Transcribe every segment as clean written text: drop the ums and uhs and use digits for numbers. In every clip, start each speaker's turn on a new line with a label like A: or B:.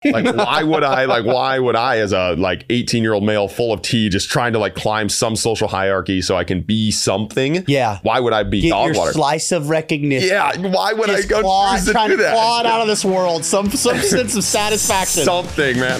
A: Like, why would I as a like 18-year-old male full of tea just trying to like climb some social hierarchy so I can be something?
B: Yeah.
A: Why would I be
B: Get
A: dog
B: your
A: water?
B: slice of recognition.
A: Yeah. Why would I go choose to
B: trying
A: do
B: to
A: that?
B: claw it out of this world. Some sense of satisfaction.
A: Something, man.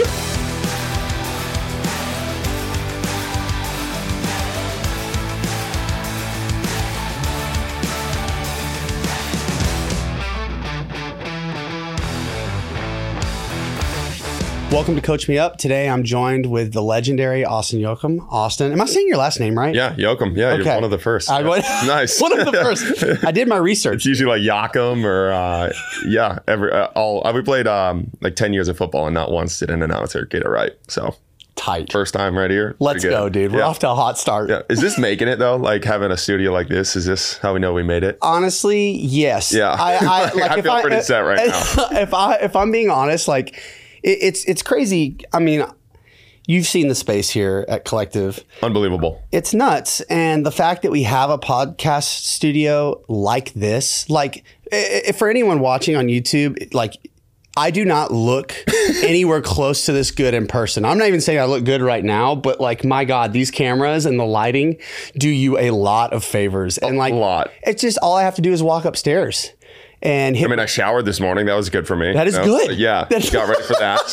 B: Welcome to Coach Me Up. Today I'm joined with the legendary Austin Jochum. Austin, am I saying your last name right?
A: Yeah, Jochum. Yeah,
B: Okay.
A: you're one of the first. Nice.
B: One of the first. I did my research.
A: It's usually like Jochum or we played like 10 years of football and not once did an announcer get it right. So
B: Tight.
A: first time right here.
B: Let's go, dude. We're off to a hot start.
A: Yeah. Is this making it though? Like having a studio like this? Is this how we know we made it?
B: Honestly, yes.
A: Yeah. I feel pretty set right now.
B: If I'm being honest, like it's crazy. I mean, you've seen the space here at Collective.
A: Unbelievable.
B: It's nuts. And the fact that we have a podcast studio like this, like if for anyone watching on YouTube, like I do not look anywhere close to this good in person. I'm not even saying I look good right now, but like, my God, these cameras and the lighting do you a lot of favors. And like,
A: a lot.
B: It's just all I have to do is walk upstairs and hit.
A: I mean, I showered this morning. That was good for me.
B: That is good.
A: Yeah. Got ready for that.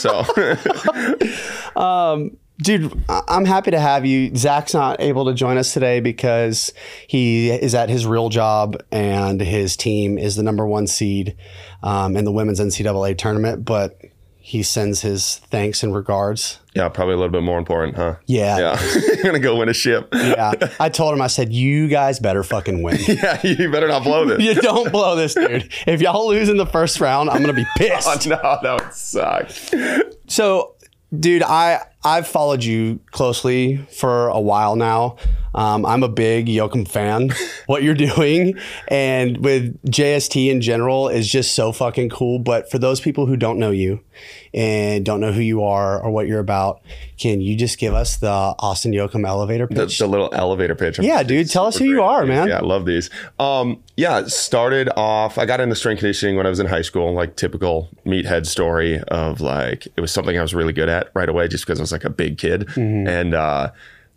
A: So,
B: dude, I'm happy to have you. Zach's not able to join us today because he is at his real job and his team is the #1 seed in the women's NCAA tournament, but he sends his thanks and regards.
A: yeah, probably a little bit more important, huh?
B: Yeah.
A: You're going to go win a ship.
B: Yeah. I told him, I said, you guys better fucking win.
A: Yeah, you better not blow this.
B: You don't blow this, dude. If y'all lose in the first round, I'm going to be pissed.
A: Oh, no, that would suck.
B: So, dude, I've followed you closely for a while now. I'm a big Jochum fan. What you're doing and with JST in general is just so fucking cool. But for those people who don't know you and don't know who you are or what you're about, can you just give us the Austin Jochum elevator pitch?
A: The little elevator pitch.
B: Yeah, dude. Tell us who you are, man.
A: Yeah, I love these. Started off, I got into strength conditioning when I was in high school, like typical meathead story of like, it was something I was really good at right away just because I was like a big kid. Mm-hmm. And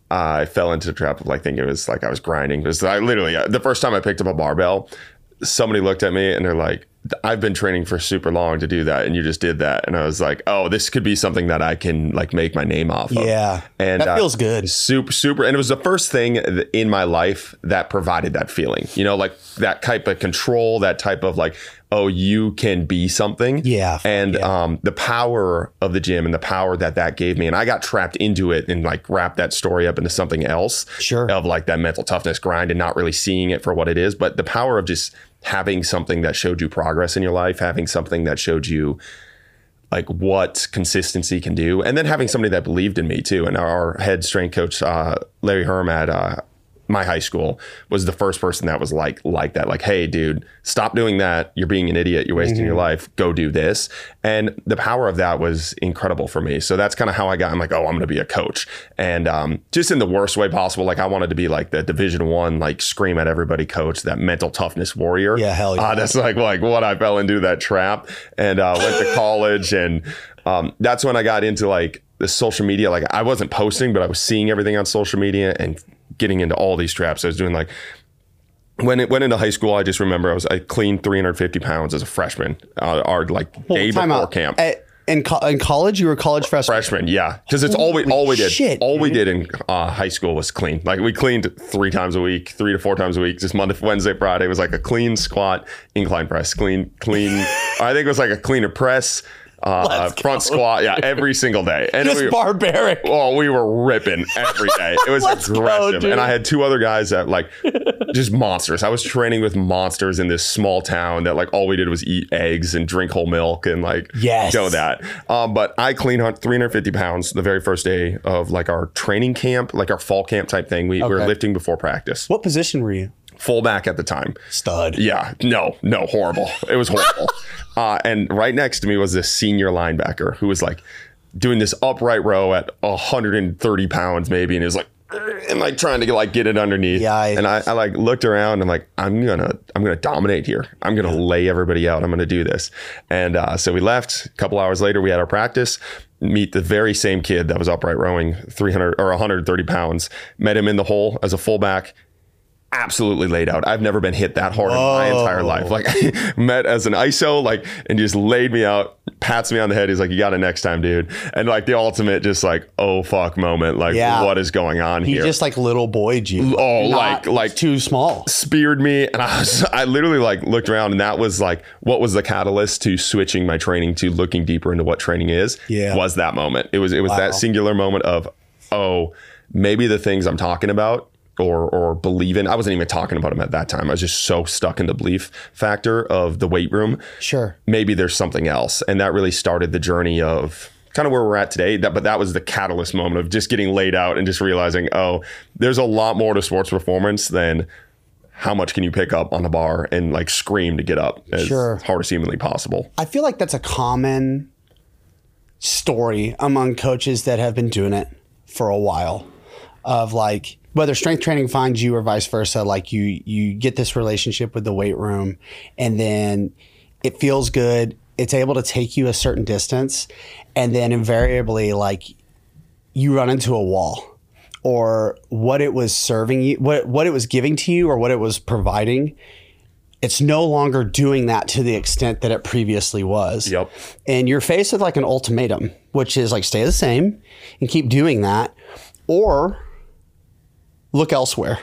A: I fell into the trap of like thinking it was like I was grinding. Because I literally, the first time I picked up a barbell, somebody looked at me and they're like, I've been training for super long to do that. And you just did that. And I was like, oh, this could be something that I can like make my name off of.
B: Yeah.
A: And
B: that feels good.
A: Super. And it was the first thing in my life that provided that feeling, you know, like that type of control, that type of like, oh, you can be something.
B: Yeah.
A: And the power of the gym and the power that gave me. And I got trapped into it and like wrapped that story up into something else.
B: Sure.
A: Of like that mental toughness grind and not really seeing it for what it is. But the power of just having something that showed you progress in your life, having something that showed you like what consistency can do. And then having somebody that believed in me too. And our head strength coach, Larry Herm at my high school was the first person that was like that, like, hey dude, stop doing that. You're being an idiot. You're wasting your life. Go do this. And the power of that was incredible for me. So that's kind of how I'm like, oh, I'm going to be a coach. And just in the worst way possible. Like I wanted to be like the Division I, like scream at everybody coach, that mental toughness warrior.
B: Yeah, hell yeah.
A: That's like what I fell into, that trap, and went to college. And that's when I got into like the social media. Like I wasn't posting, but I was seeing everything on social media and getting into all these traps. I was doing like, when it went into high school, I just remember I cleaned 350 pounds as a freshman, our like day before camp.
B: In college, you were a college freshman?
A: Yeah. Because it's all we did.
B: Shit,
A: all we did in high school was clean. Like we cleaned 3 times a week, 3 to 4 times a week. Just Monday, Wednesday, Friday. It was like a clean squat, incline press, clean. I think it was like a cleaner press, front squat. Yeah. Every single day. And
B: just barbaric.
A: Oh, we were ripping every day. It was aggressive. And I had 2 other guys that like just monsters. I was training with monsters in this small town that like all we did was eat eggs and drink whole milk and like go that. But I cleaned 350 pounds the very first day of like our training camp, like our fall camp type thing. We were lifting before practice.
B: What position were you?
A: Fullback at the time.
B: Stud.
A: Yeah. No, horrible. It was horrible. And right next to me was this senior linebacker who was like doing this upright row at 130 pounds maybe. And he was like, and like trying to like get it underneath.
B: Yeah,
A: and I like looked around and like, I'm gonna dominate here. I'm gonna lay everybody out. I'm gonna do this. And so we left. A couple hours later, we had our practice. Meet the very same kid that was upright rowing 300 or 130 pounds. Met him in the hole as a fullback. Absolutely laid out. I've never been hit that hard in my entire life. Like met as an ISO, like, and just laid me out, pats me on the head. He's like, you got it next time, dude. And like the ultimate, just like, oh fuck moment. Like what is going on
B: he
A: here?
B: Just like little boyed you.
A: Oh, like
B: too small.
A: Speared me. And I literally like looked around, and that was like, what was the catalyst to switching my training to looking deeper into what training is? Was that moment. It was that singular moment of, oh, maybe the things I'm talking about or believe in. I wasn't even talking about them at that time. I was just so stuck in the belief factor of the weight room.
B: Sure.
A: Maybe there's something else. And that really started the journey of kind of where we're at today. But that was the catalyst moment of just getting laid out and just realizing, oh, there's a lot more to sports performance than how much can you pick up on the bar and like scream to get up as hard as humanly possible.
B: I feel like that's a common story among coaches that have been doing it for a while, of like, whether strength training finds you or vice versa, like you get this relationship with the weight room, and then it feels good. It's able to take you a certain distance, and then invariably, like, you run into a wall, or what it was serving you, what it was giving to you, or what it was providing. It's no longer doing that to the extent that it previously was.
A: Yep.
B: And you're faced with like an ultimatum, which is like, stay the same and keep doing that, or look elsewhere.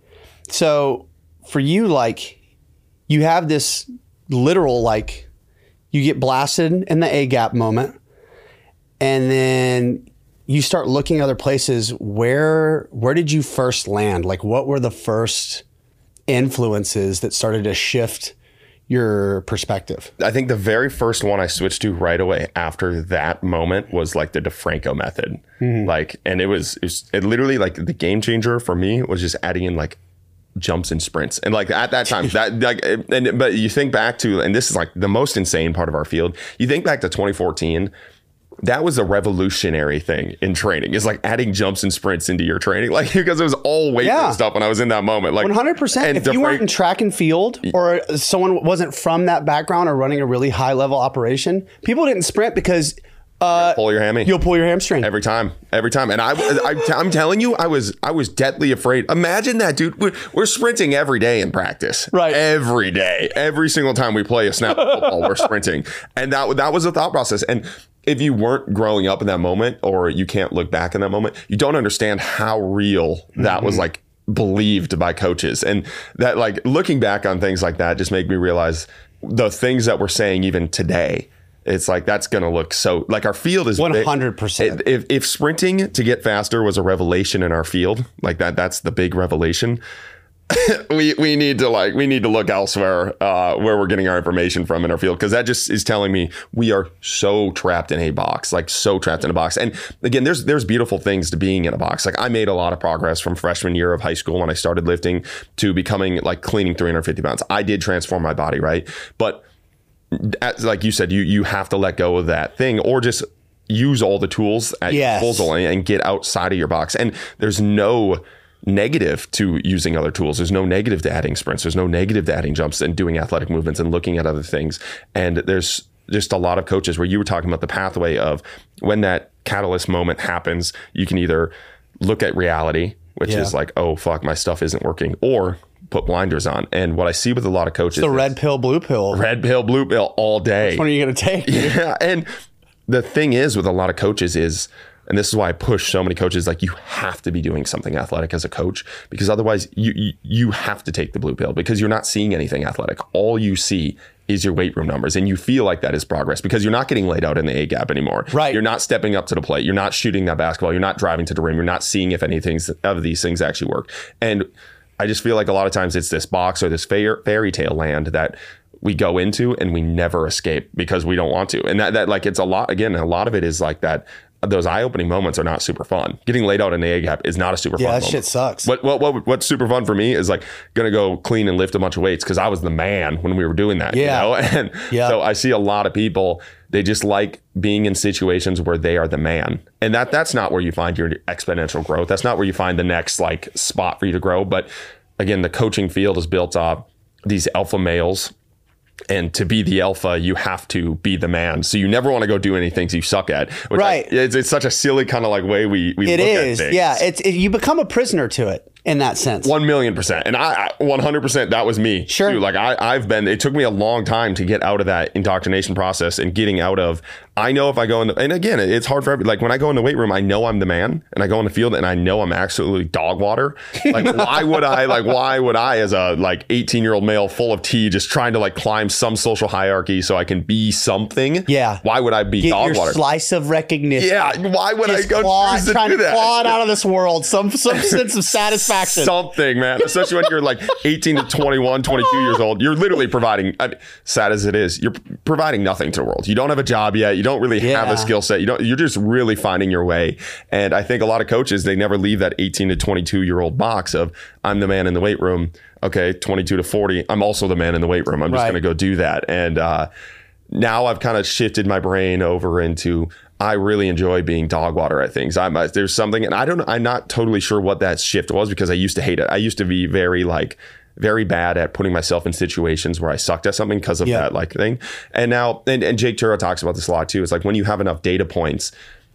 B: So for you, like, you have this literal, like, you get blasted in the A gap moment, and then you start looking other places. Where did you first land? Like, what were the first influences that started to shift your perspective?
A: I think the very first one I switched to right away after that moment was like the DeFranco method. Like, and it literally, like, the game changer for me was just adding in like jumps and sprints. And like at that time, that like, but you think back to, and this is like the most insane part of our field. You think back to 2014. That was a revolutionary thing in training. It's like adding jumps and sprints into your training, like, because it was all weight and stuff when I was in that moment. Like
B: 100%. If you weren't in track and field, or someone wasn't from that background or running a really high level operation, people didn't sprint because
A: pull your hammy.
B: You'll pull your hamstring
A: every time. And I'm telling you, I was deathly afraid. Imagine that, dude. We're sprinting every day in practice,
B: right?
A: Every day, every single time we play a snap football, we're sprinting, and that was a thought process. And if you weren't growing up in that moment, or you can't look back in that moment, you don't understand how real that was, like, believed by coaches. And that, like, looking back on things like that just make me realize the things that we're saying even today. It's like, that's going to look so, like, our field is
B: 100%.
A: If sprinting to get faster was a revelation in our field, like that's the big revelation. we need to look elsewhere where we're getting our information from in our field, because that just is telling me we are so trapped in a box, like so trapped in a box. And again, there's beautiful things to being in a box. Like, I made a lot of progress from freshman year of high school when I started lifting to becoming, like, cleaning 350 pounds. I did transform my body, right? But like you said, you have to let go of that thing, or just use all the tools at your disposal and get outside of your box. And there's no negative to using other tools. There's no negative to adding sprints. There's no negative to adding jumps and doing athletic movements and looking at other things. And there's just a lot of coaches where you were talking about the pathway of when that catalyst moment happens, you can either look at reality, which is like, oh, fuck, my stuff isn't working, or put blinders on. And what I see with a lot of coaches,
B: the red pill, blue pill
A: all day.
B: Which one are you going to take?
A: Yeah. And the thing is with a lot of coaches is, and this is why I push so many coaches, like, you have to be doing something athletic as a coach, because otherwise you have to take the blue pill, because you're not seeing anything athletic. All you see is your weight room numbers, and you feel like that is progress because you're not getting laid out in the A gap anymore.
B: Right.
A: You're not stepping up to the plate. You're not shooting that basketball. You're not driving to the rim. You're not seeing if anything of these things actually work. And I just feel like a lot of times it's this box or this fairy tale land that we go into and we never escape because we don't want to. And that like, it's a lot of it is like that. Those eye-opening moments are not super fun. Getting laid out in the A gap is not a super fun moment.
B: Yeah, that shit sucks.
A: What's super fun for me is like gonna go clean and lift a bunch of weights because I was the man when we were doing that. Yeah. You know? And so I see a lot of people They just like being in situations where they are the man. And that's not where you find your exponential growth. That's not where you find the next like spot for you to grow. But again, the coaching field is built off these alpha males. And to be the alpha, you have to be the man. So you never want to go do any things you suck at.
B: Right.
A: It's such a silly kind of like way we look at things.
B: Yeah. You become a prisoner to it in that sense.
A: 1,000,000%. And I 100%, that was me.
B: Sure.
A: Too. Like it took me a long time to get out of that indoctrination process and getting out of, I know if I go in and again, it's hard for like when I go in the weight room, I know I'm the man and I go in the field and I know I'm absolutely dog water. Like why would I as a like 18-year-old male full of tea just trying to like climb some social hierarchy so I can be something?
B: Yeah.
A: Why would I be
B: Get
A: dog
B: your
A: water?
B: Slice of recognition.
A: Yeah. Why would I go choose to
B: trying
A: do
B: to
A: that?
B: claw it out of this world? Some sense of satisfaction.
A: Something, man. Especially when you're like 18 to 21, 22 years old. You're literally providing, sad as it is, you're providing nothing to the world. You don't have a job yet. You don't really have a skill set. You're just really finding your way. And I think a lot of coaches, they never leave that 18 to 22 year old box of I'm the man in the weight room. Okay, 22 to 40. I'm also the man in the weight room. I'm just going to go do that. And now I've kind of shifted my brain over into I really enjoy being dog water at things. There's something, and I'm not totally sure what that shift was because I used to hate it. I used to be very bad at putting myself in situations where I sucked at something because of that like thing. And now, and Jake Turo talks about this a lot too. It's like when you have enough data points,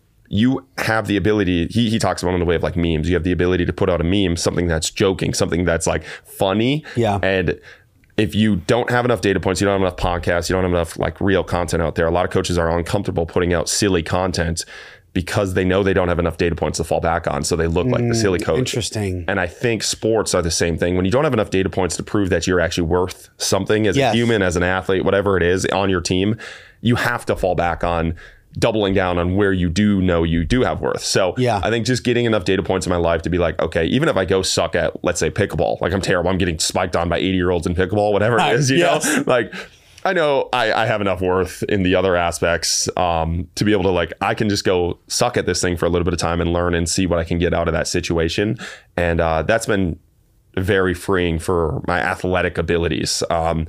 A: you have the ability, he talks about it in the way of like memes. You have the ability to put out a meme, something that's joking, something that's like funny.
B: Yeah.
A: And if you don't have enough data points, you don't have enough podcasts, you don't have enough like real content out there. A lot of coaches are uncomfortable putting out silly content because they know they don't have enough data points to fall back on. So they look like the silly coach.
B: Interesting.
A: And I think sports are the same thing. When you don't have enough data points to prove that you're actually worth something as a human, as an athlete, whatever it is on your team, you have to fall back on doubling down on where you do know you do have worth. So I think just getting enough data points in my life to be like, okay, even if I go suck at, let's say, pickleball, like I'm terrible, I'm getting spiked on by 80-year-olds in pickleball, whatever it is, you know, like I know I have enough worth in the other aspects to be able to like, I can just go suck at this thing for a little bit of time and learn and see what I can get out of that situation. And that's been very freeing for my athletic abilities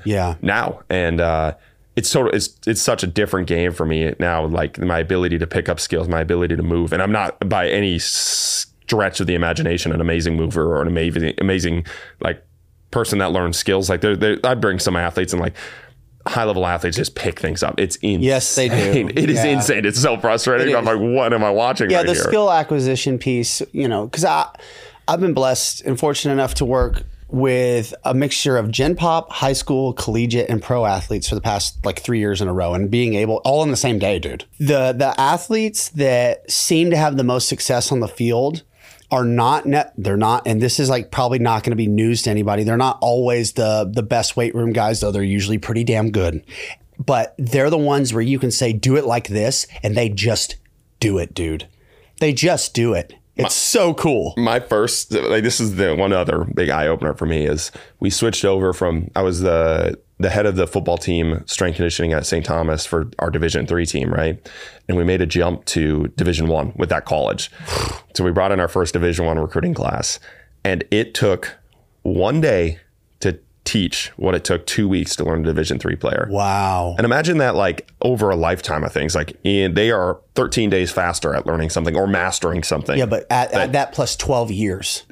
A: now. And it's such a different game for me now, like my ability to pick up skills, my ability to move. And I'm not by any stretch of the imagination an amazing mover or an amazing like person that learns skills. Like I bring some athletes and like high level athletes just pick things up. It's insane.
B: Yes, they do.
A: It is insane. It's so frustrating. I'm like, what am I watching right here?
B: Yeah, the skill acquisition piece, you know, because I've been blessed and fortunate enough to work with a mixture of Gen Pop, high school, collegiate, and pro athletes for the past like 3 years in a row, and being able all in the same day, dude. The athletes that seem to have the most success on the field are they're not, and this is like probably not going to be news to anybody. They're not always the best weight room guys, though they're usually pretty damn good. But they're the ones where you can say, do it like this, and they just do it, dude. They just do it. It's so cool.
A: My first, like, this is the one other big eye opener for me is we switched over from, I was the head of the football team, strength conditioning at St. Thomas for our Division III team, right? And we made a jump to Division I with that college. So we brought in our first Division I recruiting class, and it took one day to teach what it took 2 weeks to learn a Division III player.
B: Wow.
A: And imagine that like over a lifetime of things, like they are 13 days faster at learning something or mastering something.
B: Yeah, but at that plus 12 years.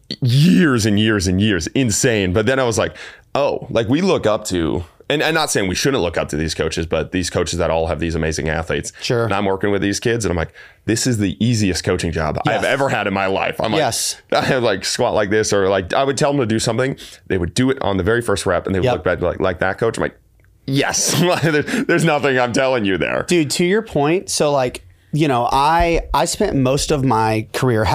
A: Years and years and years. Insane. But then I was like, oh, like we look up to, and I'm not saying we shouldn't look up to these coaches, but these coaches that all have these amazing athletes.
B: Sure.
A: And I'm working with these kids and I'm like, this is the easiest coaching job I've ever had in my life. I'm like, I have like squat like this, or like I would tell them to do something. They would do it on the very first rep and they would look back like that coach. I'm like, yes, there's nothing I'm telling you there.
B: Dude, to your point. So like, you know, I spent most of my career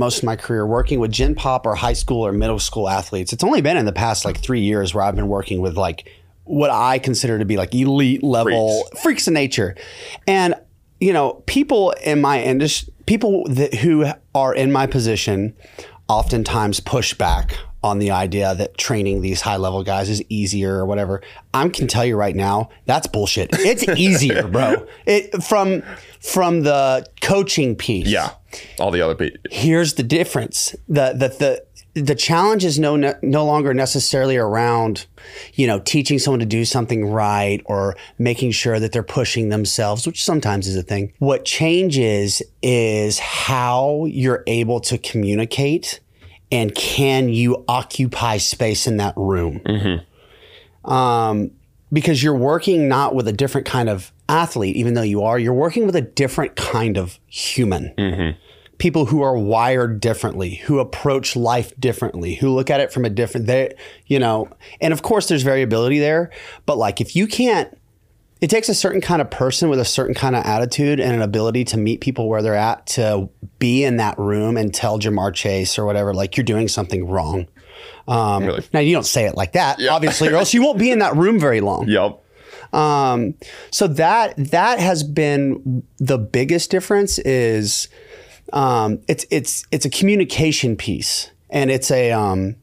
B: working with Gen Pop or high school or middle school athletes. It's only been in the past like 3 years where I've been working with like what I consider to be like elite level freaks of nature. And, you know, people in my industry, who are in my position oftentimes push back on the idea that training these high level guys is easier or whatever. I can tell you right now, that's bullshit. It's easier, bro. From the coaching piece.
A: Yeah. All the other people.
B: Here's the difference. the challenge is no longer necessarily around, teaching someone to do something right or making sure that they're pushing themselves, which sometimes is a thing. What changes is how you're able to communicate and can you occupy space in that room. Because you're working not with a different kind of athlete, even though you're working with a different kind of human. People who are wired differently, who approach life differently, who look at it from a different, and of course there's variability there, but like if you can't, it takes a certain kind of person with a certain kind of attitude and an ability to meet people where they're at to be in that room and tell Jamar Chase or whatever, like you're doing something wrong.
A: Really?
B: Now you don't say it like that, obviously, or else you won't be in that room very long.
A: Yep.
B: So that has been the biggest difference is, it's a communication piece, and it's a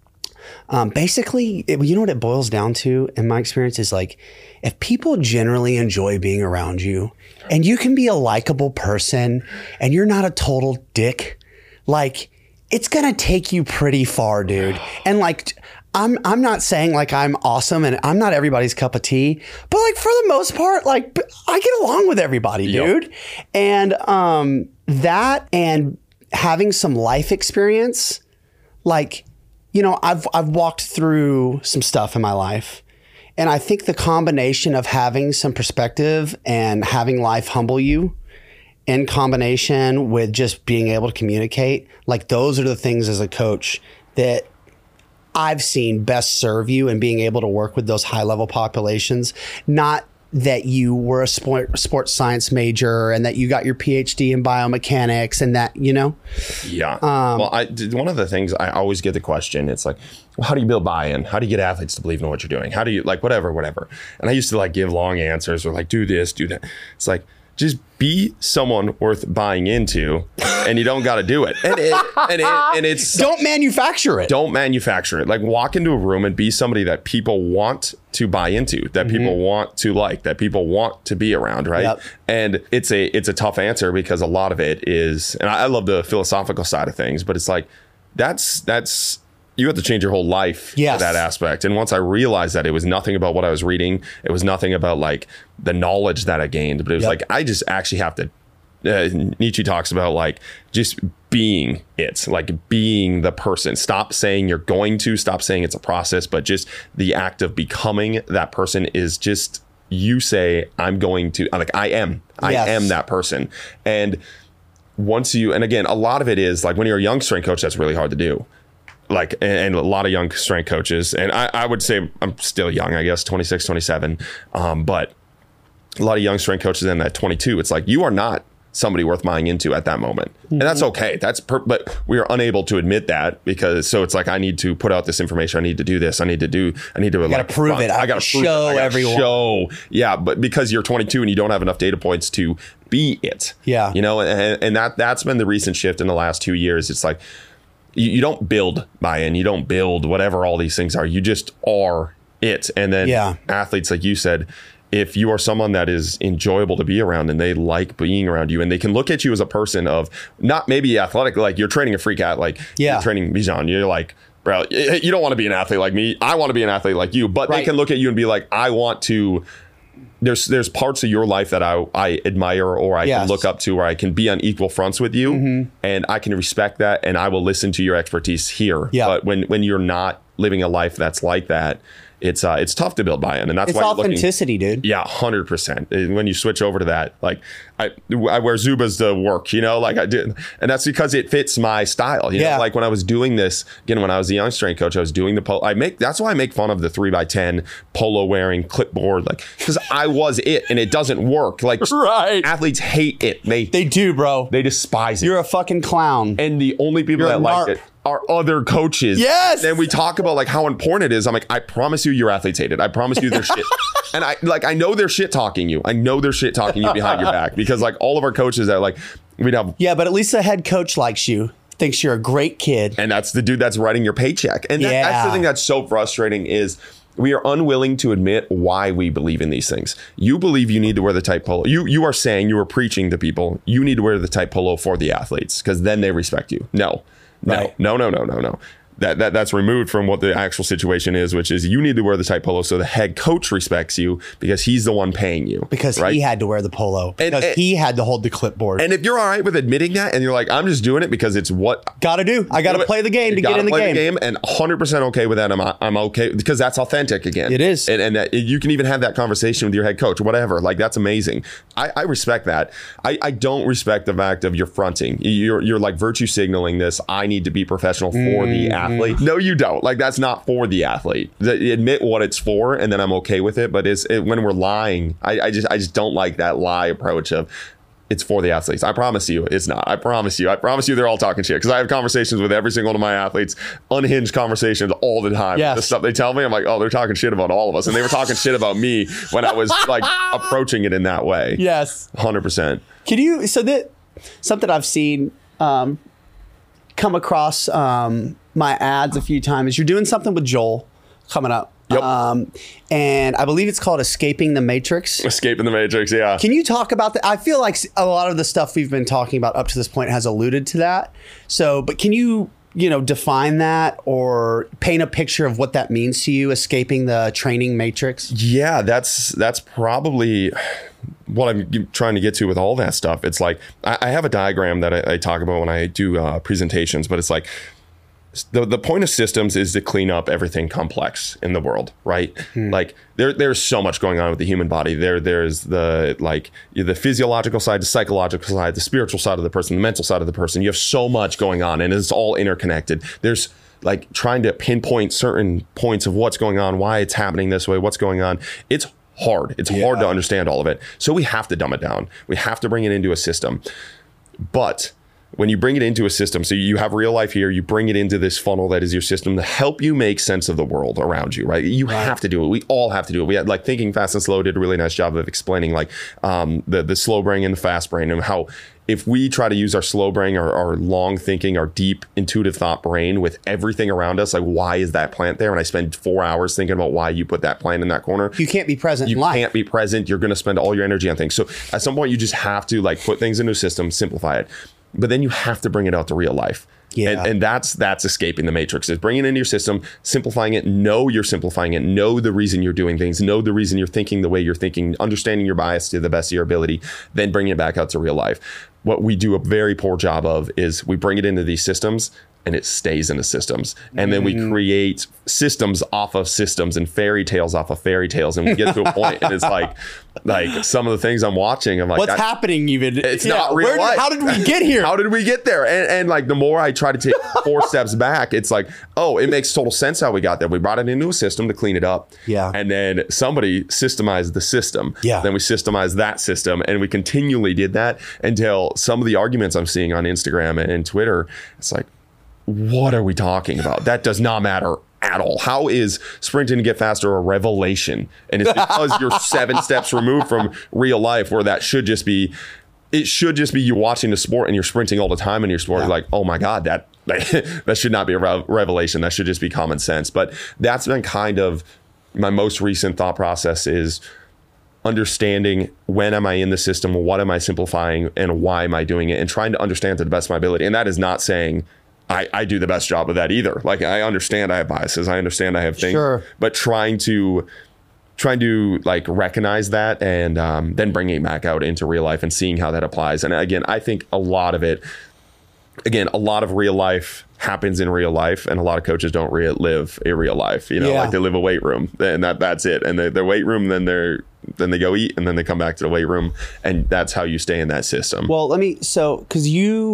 B: basically, you know what it boils down to in my experience is like, if people generally enjoy being around you and you can be a likable person and you're not a total dick, like it's going to take you pretty far, dude. And like, I'm not saying like I'm awesome and I'm not everybody's cup of tea, but like for the most part, like I get along with everybody, dude. And, that and having some life experience, like, I've walked through some stuff in my life, and I think the combination of having some perspective and having life humble you in combination with just being able to communicate, like those are the things as a coach that I've seen best serve you and being able to work with those high level populations, not that you were a sports science major and that you got your PhD in biomechanics and that,
A: Yeah. Well, one of the things I always get the question, it's like, well, how do you build buy-in? How do you get athletes to believe in what you're doing? How do you like whatever? And I used to like give long answers or like do this, do that. It's like, just be someone worth buying into, and you don't got to do it. And it's
B: don't manufacture it.
A: Don't manufacture it. Like walk into a room and be somebody that people want to buy into, that people want to like, that people want to be around, right?
B: Yep.
A: And it's a tough answer because a lot of it is, and I love the philosophical side of things, but it's like that's. You have to change your whole life to that aspect. And once I realized that it was nothing about what I was reading, it was nothing about like the knowledge that I gained, but it was like, I just actually have to, Nietzsche talks about like just being it, like being the person. Stop saying you're going to, stop saying it's a process, but just the act of becoming that person is just, you say, I'm going to, like, I am that person. And once you, and again, a lot of it is like when you're a young strength coach, that's really hard to do. Like, and a lot of young strength coaches, and I would say I'm still young, I guess, 26, 27. But a lot of young strength coaches in that 22, it's like, you are not somebody worth buying into at that moment. And that's okay. But we are unable to admit that because, so it's like, I need to put out this information. I need to do this. I need to
B: like, prove it. I got to show everyone.
A: Yeah. But because you're 22 and you don't have enough data points to be it.
B: Yeah.
A: And that's been the recent shift in the last 2 years. It's like, you don't build buy-in, you don't build whatever all these things are. You just are it. And then athletes, like you said, if you are someone that is enjoyable to be around and they like being around you and they can look at you as a person of not maybe athletic, like you're training a freak out, like you're training Bijan, you're like, bro, you don't want to be an athlete like me. I want to be an athlete like you, but they can look at you and be like, I want to. There's parts of your life that I admire or I can look up to, or I can be on equal fronts with you, and I can respect that, and I will listen to your expertise here. But when you're not living a life that's like that, it's tough to build buy-in, and that's why
B: authenticity, dude.
A: Yeah, 100%. When you switch over to that, like I wear Zubaz to work, like I did, and that's because it fits my style. You know, like when I was doing this again, when I was a young strength coach, I was doing the polo. That's why I make fun of the 3x10 polo wearing clipboard, like because I was it, and it doesn't work. Like athletes hate it. They
B: do, bro.
A: They despise it.
B: You're a fucking clown,
A: and the only people that like it are other coaches.
B: Yes.
A: And we talk about like how important it is. I'm like, I promise you your athletes hate it. I promise you they're shit. And I know they're shit talking you. I know they're shit talking you behind your back because like all of our coaches that like we'd have.
B: Yeah, but at least the head coach likes you. Thinks you're a great kid.
A: And that's the dude that's writing your paycheck. And that's the thing that's so frustrating is we are unwilling to admit why we believe in these things. You believe you need to wear the tight polo. You are saying, you are preaching to people, you need to wear the tight polo for the athletes because then they respect you. No.
B: Right.
A: No. That's removed from what the actual situation is, which is you need to wear the tight polo so the head coach respects you because he's the one paying you.
B: Because
A: right?
B: he had to wear the polo. Because he had to hold the clipboard.
A: And if you're all right with admitting that and you're like, I'm just doing it because it's what
B: gotta do. I gotta play the game to get in the game.
A: And 100% okay with that. I'm okay because that's authentic again.
B: It is.
A: And that, you can even have that conversation with your head coach or whatever. Like, that's amazing. I respect that. I don't respect the fact of you're fronting. You're like virtue signaling this. I need to be professional for the athlete. No, you don't. Like, that's not for the athlete. Admit what it's for, and then I'm okay with it. But when we're lying, I just don't like that lie approach of it's for the athletes. I promise you, it's not. I promise you, they're all talking shit because I have conversations with every single one of my athletes, unhinged conversations all the time.
B: Yes.
A: The stuff they tell me, I'm like, oh, they're talking shit about all of us, and they were talking shit about me when I was like approaching it in that way.
B: Yes,
A: 100%.
B: Can you? So that something I've seen come across my ads a few times. You're doing something with Joel coming up.
A: Yep.
B: And I believe it's called Escaping the Matrix.
A: Escaping the Matrix, yeah.
B: Can you talk about that? I feel like a lot of the stuff we've been talking about up to this point has alluded to that. So, but can you define that or paint a picture of what that means to you, escaping the training matrix?
A: Yeah, that's probably what I'm trying to get to with all that stuff. It's like, I have a diagram that I talk about when I do presentations, but it's like, the point of systems is to clean up everything complex in the world, right? Like there's so much going on with the human body. There's the physiological side, the psychological side, the spiritual side of the person, the mental side of the person. You have so much going on, and it's all interconnected. There's like trying to pinpoint certain points of what's going on, why it's happening this way, what's going on. It's hard. It's hard to understand all of it. So we have to dumb it down. We have to bring it into a system. But when you bring it into a system, so you have real life here, you bring it into this funnel that is your system to help you make sense of the world around you, right? You have to do it. We all have to do it. We had like Thinking Fast and Slow did a really nice job of explaining like the slow brain and the fast brain, and how if we try to use our slow brain, our long thinking, our deep intuitive thought brain with everything around us, like why is that plant there? And I spend 4 hours thinking about why you put that plant in that corner.
B: You can't be present in life.
A: You can't be present. You're going to spend all your energy on things. So at some point you just have to like put things into a system, simplify it. But then you have to bring it out to real life. Yeah. And that's escaping the matrix, is bringing it into your system, simplifying it, know you're simplifying it, know the reason you're doing things, know the reason you're thinking the way you're thinking, understanding your bias to the best of your ability, then bringing it back out to real life. What we do a very poor job of is we bring it into these systems and it stays in the systems. And then we create systems off of systems and fairy tales off of fairy tales. And we get to a point and it's like some of the things I'm watching, I'm like,
B: what's happening even?
A: It's not real life.
B: How did we get here?
A: How did we get there? And like the more I try to take 4 steps back, it's like, oh, it makes total sense how we got there. We brought it into a system to clean it up.
B: Yeah.
A: And then somebody systemized the system.
B: Yeah.
A: Then we systemized that system. And we continually did that until some of the arguments I'm seeing on Instagram and Twitter, it's like, what are we talking about? That does not matter at all. How is sprinting to get faster a revelation? And it's because you're 7 steps removed from real life, where that should just be, it should just be you watching the sport and you're sprinting all the time in your sport. You're like, oh my God, that should not be a revelation. That should just be common sense. But that's been kind of my most recent thought process, is understanding when am I in the system, what am I simplifying, and why am I doing it, and trying to understand to the best of my ability. And that is not saying I do the best job of that either. Like, I understand I have biases. I understand I have things, but trying to like recognize that and then bringing it back out into real life and seeing how that applies. And again, I think a lot of real life happens in real life, and a lot of coaches don't live a real life, like they live a weight room, and that's it. And their weight room, then they go eat, and then they come back to the weight room, and that's how you stay in that system.
B: Well, because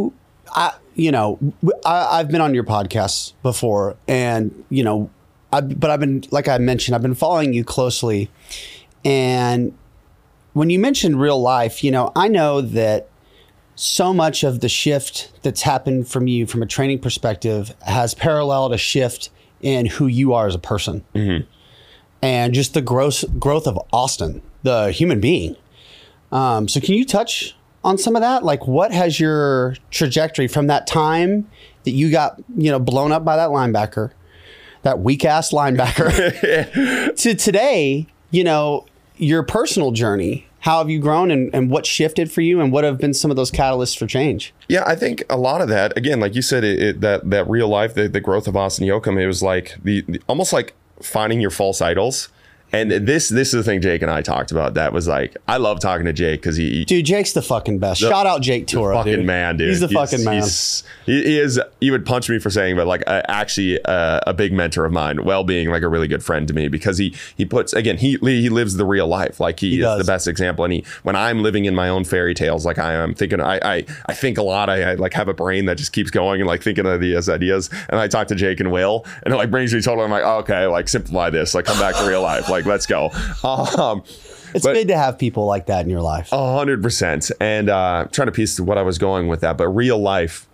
B: I've been on your podcast before, and but I've been, like I mentioned, I've been following you closely, and when you mentioned real life, I know that so much of the shift that's happened from you from a training perspective has paralleled a shift in who you are as a person, and just the growth of Austin, the human being. So can you touch on some of that? Like, what has your trajectory from that time that you got, blown up by that linebacker, that weak ass linebacker, to today, your personal journey? how have you grown, and what shifted for you, and what have been some of those catalysts for change?
A: Yeah, I think a lot of that, again, like you said, that real life, the growth of Austin Jochum, it was like the almost like finding your false idols. And this is the thing Jake and I talked about. That was like, I love talking to Jake because
B: dude, Jake's the fucking best. Shout out Jake Tura,
A: fucking
B: dude.
A: man, dude.
B: He's the fucking man.
A: He is. He would punch me for saying, but like actually a big mentor of mine. Well, being like a really good friend to me because he puts, again, he lives the real life. Like he is the best example. And when I'm living in my own fairy tales, like I am thinking, I think a lot. I like have a brain that just keeps going and like thinking of these ideas. And I talk to Jake and Will, and it like brings me totally. I'm like, oh, okay, like simplify this. Like come back to real life. Like let's go.
B: It's good to have people like that in your life.
A: 100%. And trying to piece what I was going with that, but real life,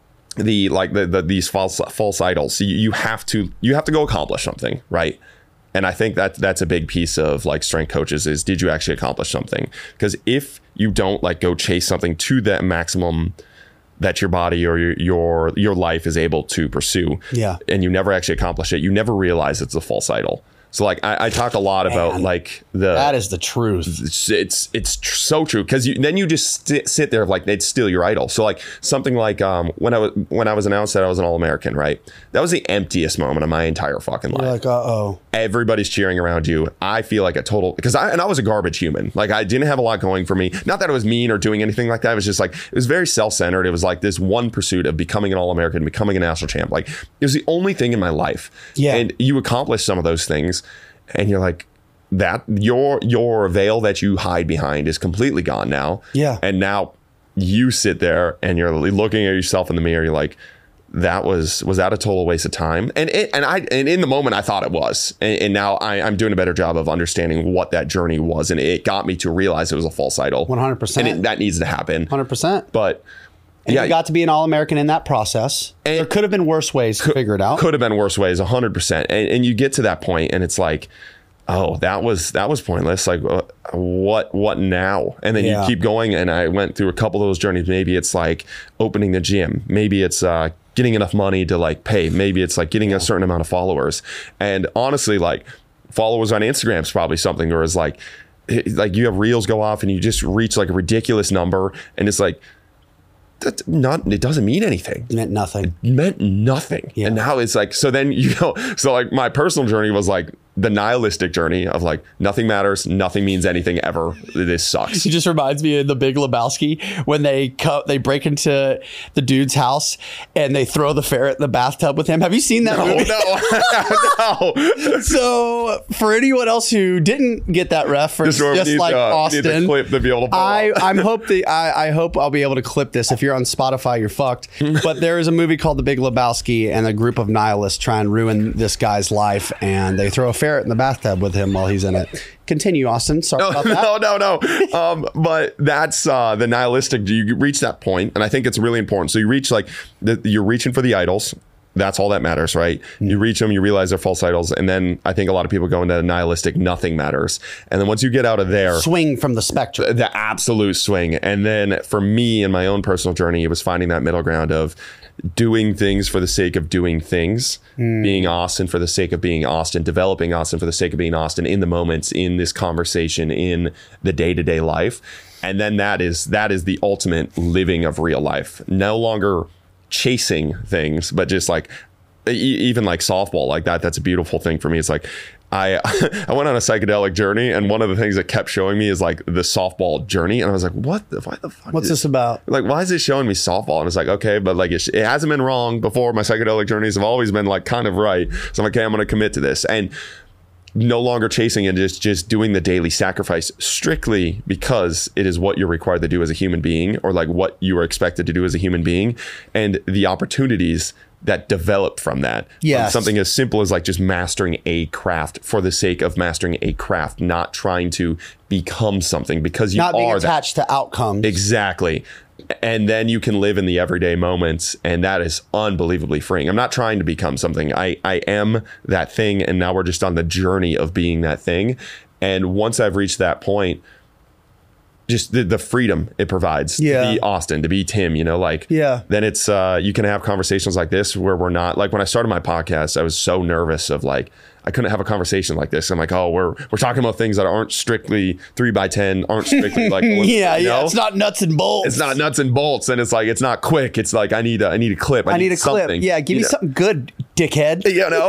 A: these false idols. You have to go accomplish something, right? And I think that's a big piece of like strength coaches is, did you actually accomplish something? Because if you don't like go chase something to that maximum that your body or your life is able to pursue, and you never actually accomplish it, you never realize it's a false idol. So like I talk a lot about like
B: that is the truth.
A: It's so true because then you just sit there like it's still your idol. So like something like when I was announced that I was an All-American, right? That was the emptiest moment of my entire fucking life.
B: You're like, uh-oh.
A: Everybody's cheering around you. I feel like a total because I was a garbage human. Like I didn't have a lot going for me. Not that I was mean or doing anything like that. It was just like it was very self-centered. It was like this one pursuit of becoming an All-American, becoming a national champ. Like it was the only thing in my life.
B: Yeah.
A: And you accomplish some of those things. And you're like, that your veil that you hide behind is completely gone now.
B: Yeah.
A: And now you sit there and you're looking at yourself in the mirror. You're like, was that a total waste of time? And in the moment I thought it was. And now I'm doing a better job of understanding what that journey was. And it got me to realize it was a false idol.
B: 100%.
A: And that needs to happen.
B: 100%.
A: But
B: and you got to be an All-American in that process. And there could have been worse ways to figure it out.
A: Could have been worse ways, 100%. And you get to that point, and it's like, oh, that was pointless. Like, what now? And then you keep going. And I went through a couple of those journeys. Maybe it's like opening the gym. Maybe it's getting enough money to like pay. Maybe it's like getting a certain amount of followers. And honestly, like followers on Instagram is probably something where it's like you have reels go off and you just reach like a ridiculous number, and it's like, it doesn't mean anything.
B: It meant nothing.
A: It meant nothing. Yeah. And now it's like, so then, so like my personal journey was like the nihilistic journey of like, nothing matters. Nothing means anything ever. This sucks.
B: It just reminds me of The Big Lebowski when they break into the dude's house and they throw the ferret in the bathtub with him. Have you seen that movie? No. So for anyone else who didn't get that reference, just like Austin,
A: clip to be able to
B: I hope I'll be able to clip this. If you're on Spotify, you're fucked. But there is a movie called The Big Lebowski, and a group of nihilists try and ruin this guy's life, and they throw a ferret in the bathtub with him while he's in it. Continue, Austin. Sorry about that.
A: No. But that's the nihilistic. You reach that point, and I think it's really important. So you reach like you're reaching for the idols. That's all that matters, right? You reach them, you realize they're false idols, and then I think a lot of people go into nihilistic, nothing matters. And then once you get out of there,
B: swing from the spectrum,
A: the absolute swing. And then for me in my own personal journey, it was finding that middle ground of doing things for the sake of doing things, being Austin for the sake of being Austin, developing Austin for the sake of being Austin in the moments, in this conversation, in the day-to-day life. And then that is the ultimate living of real life. No longer chasing things, but just like even like softball like that. That's a beautiful thing for me. It's like I went on a psychedelic journey, and one of the things that kept showing me is like the softball journey, and I was like, why the fuck?
B: What's this about?
A: Like, why is it showing me softball? And it's like, okay, but like it hasn't been wrong before. My psychedelic journeys have always been like kind of right. So I'm like, okay, I'm going to commit to this, and no longer chasing it, just doing the daily sacrifice strictly because it is what you're required to do as a human being, or like what you are expected to do as a human being, and the opportunities that develop from that.
B: Yes.
A: Something as simple as like just mastering a craft for the sake of mastering a craft, not trying to become something because you
B: not being
A: are
B: attached to outcomes.
A: Exactly. And then you can live in the everyday moments, and that is unbelievably freeing. I'm not trying to become something. I am that thing, and now we're just on the journey of being that thing. And once I've reached that point, just the freedom it provides to be Austin, to be Tim, then it's, you can have conversations like this where we're not, like when I started my podcast, I was so nervous of like, I couldn't have a conversation like this. I'm like, oh, we're talking about things that aren't strictly 3x10, aren't strictly like
B: yeah. It's not nuts and bolts.
A: It's not nuts and bolts, and it's like it's not quick. It's like I need a clip.
B: I need a clip. Yeah, give me something good, dickhead.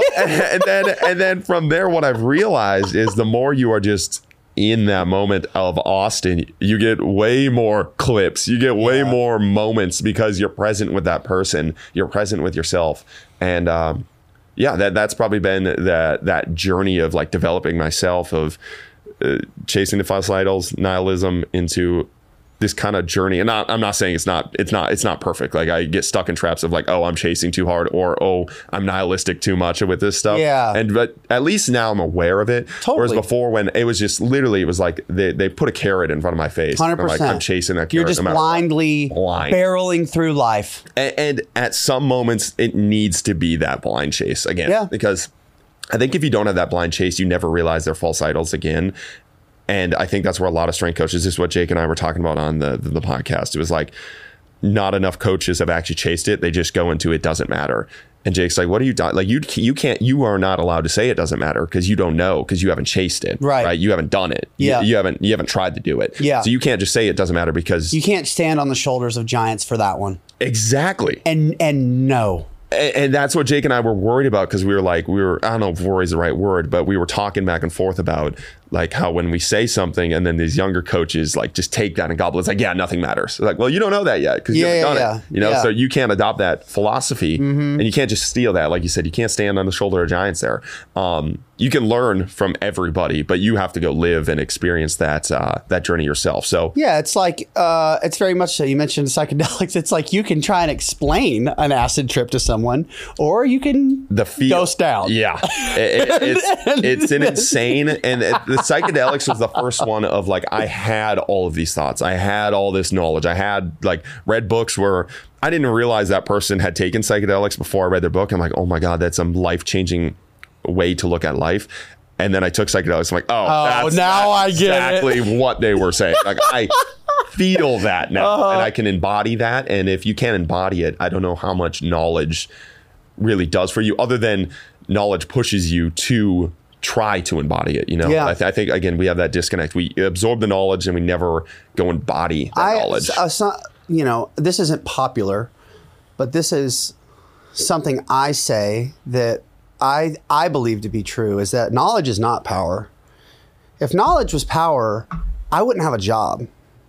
A: And then from there, what I've realized is the more you are just in that moment of Austin, you get way more clips, you get way more moments because you're present with that person, you're present with yourself. And that's probably been that journey of like developing myself, of chasing the fossil idols, nihilism, into this kind of journey. And I'm not saying it's not perfect. Like I get stuck in traps of like, oh, I'm chasing too hard, or oh, I'm nihilistic too much with this stuff.
B: Yeah.
A: But at least now I'm aware of it.
B: Totally.
A: Whereas before, when it was just literally, it was like they put a carrot in front of my face.
B: 100%.
A: I'm like, I'm chasing that carrot.
B: You're just blindly barreling through life.
A: And at some moments, it needs to be that blind chase again.
B: Yeah.
A: Because I think if you don't have that blind chase, you never realize they're false idols again. And I think that's where a lot of strength coaches, this is what Jake and I were talking about on the podcast. It was like, not enough coaches have actually chased it. They just go into it doesn't matter. And Jake's like, what are you doing? Like you are not allowed to say it doesn't matter because you don't know, because you haven't chased it. Right. You haven't done it.
B: Yeah.
A: You haven't tried to do it.
B: Yeah.
A: So you can't just say it doesn't matter because
B: you can't stand on the shoulders of giants for that one.
A: Exactly.
B: And no.
A: And that's what Jake and I were worried about, because we were I don't know if worry is the right word, but we were talking back and forth about like how when we say something and then these younger coaches like just take that and gobble, it's like, yeah, nothing matters. It's like, well, you don't know that yet because you haven't done it. So you can't adopt that philosophy, and you can't just steal that. Like you said, you can't stand on the shoulder of giants there. You can learn from everybody, but you have to go live and experience that journey yourself. So
B: yeah, it's like it's very much so. You mentioned psychedelics. It's like you can try and explain an acid trip to someone, or you can ghost down.
A: Yeah, it's an insane. And the psychedelics was the first one of like, I had all of these thoughts, I had all this knowledge, I had like read books where I didn't realize that person had taken psychedelics before I read their book. I'm like, oh my God, that's a life-changing way to look at life. And then I took psychedelics. I'm like, that's
B: I get
A: exactly what they were saying. Like I feel that now, and I can embody that. And if you can't embody it, I don't know how much knowledge really does for you, other than knowledge pushes you to try to embody it. I think again, we have that disconnect. We absorb the knowledge and we never go embody that knowledge.
B: This isn't popular, but this is something I say that I believe to be true, is that knowledge is not power. If knowledge was power, I wouldn't have a job.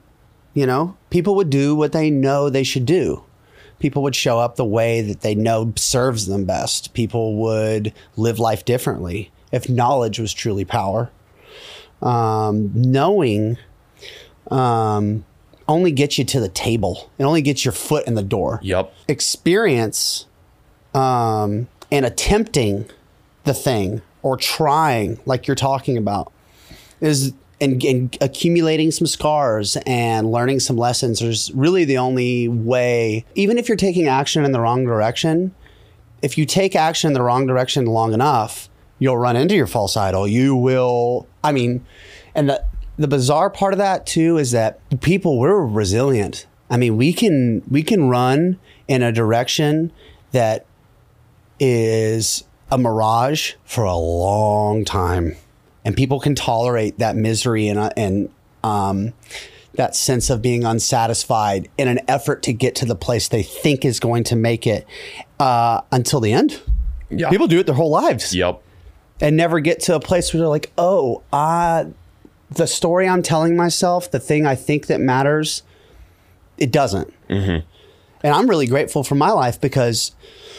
B: People would do what they know they should do. People would show up the way that they know serves them best. People would live life differently if knowledge was truly power. Knowing only gets you to the table. It only gets your foot in the door.
A: Yep.
B: Experience and attempting the thing, or trying, like you're talking about, is and accumulating some scars and learning some lessons is really the only way. Even if you're taking action in the wrong direction, if you take action in the wrong direction long enough, you'll run into your false idol. You will, and the bizarre part of that too is that we're resilient. We can run in a direction that is a mirage for a long time. And people can tolerate that misery and that sense of being unsatisfied in an effort to get to the place they think is going to make it until the end.
A: Yeah.
B: People do it their whole lives.
A: Yep.
B: And never get to a place where they're like, the story I'm telling myself, the thing I think that matters, it doesn't. Mm-hmm. And I'm really grateful for my life because,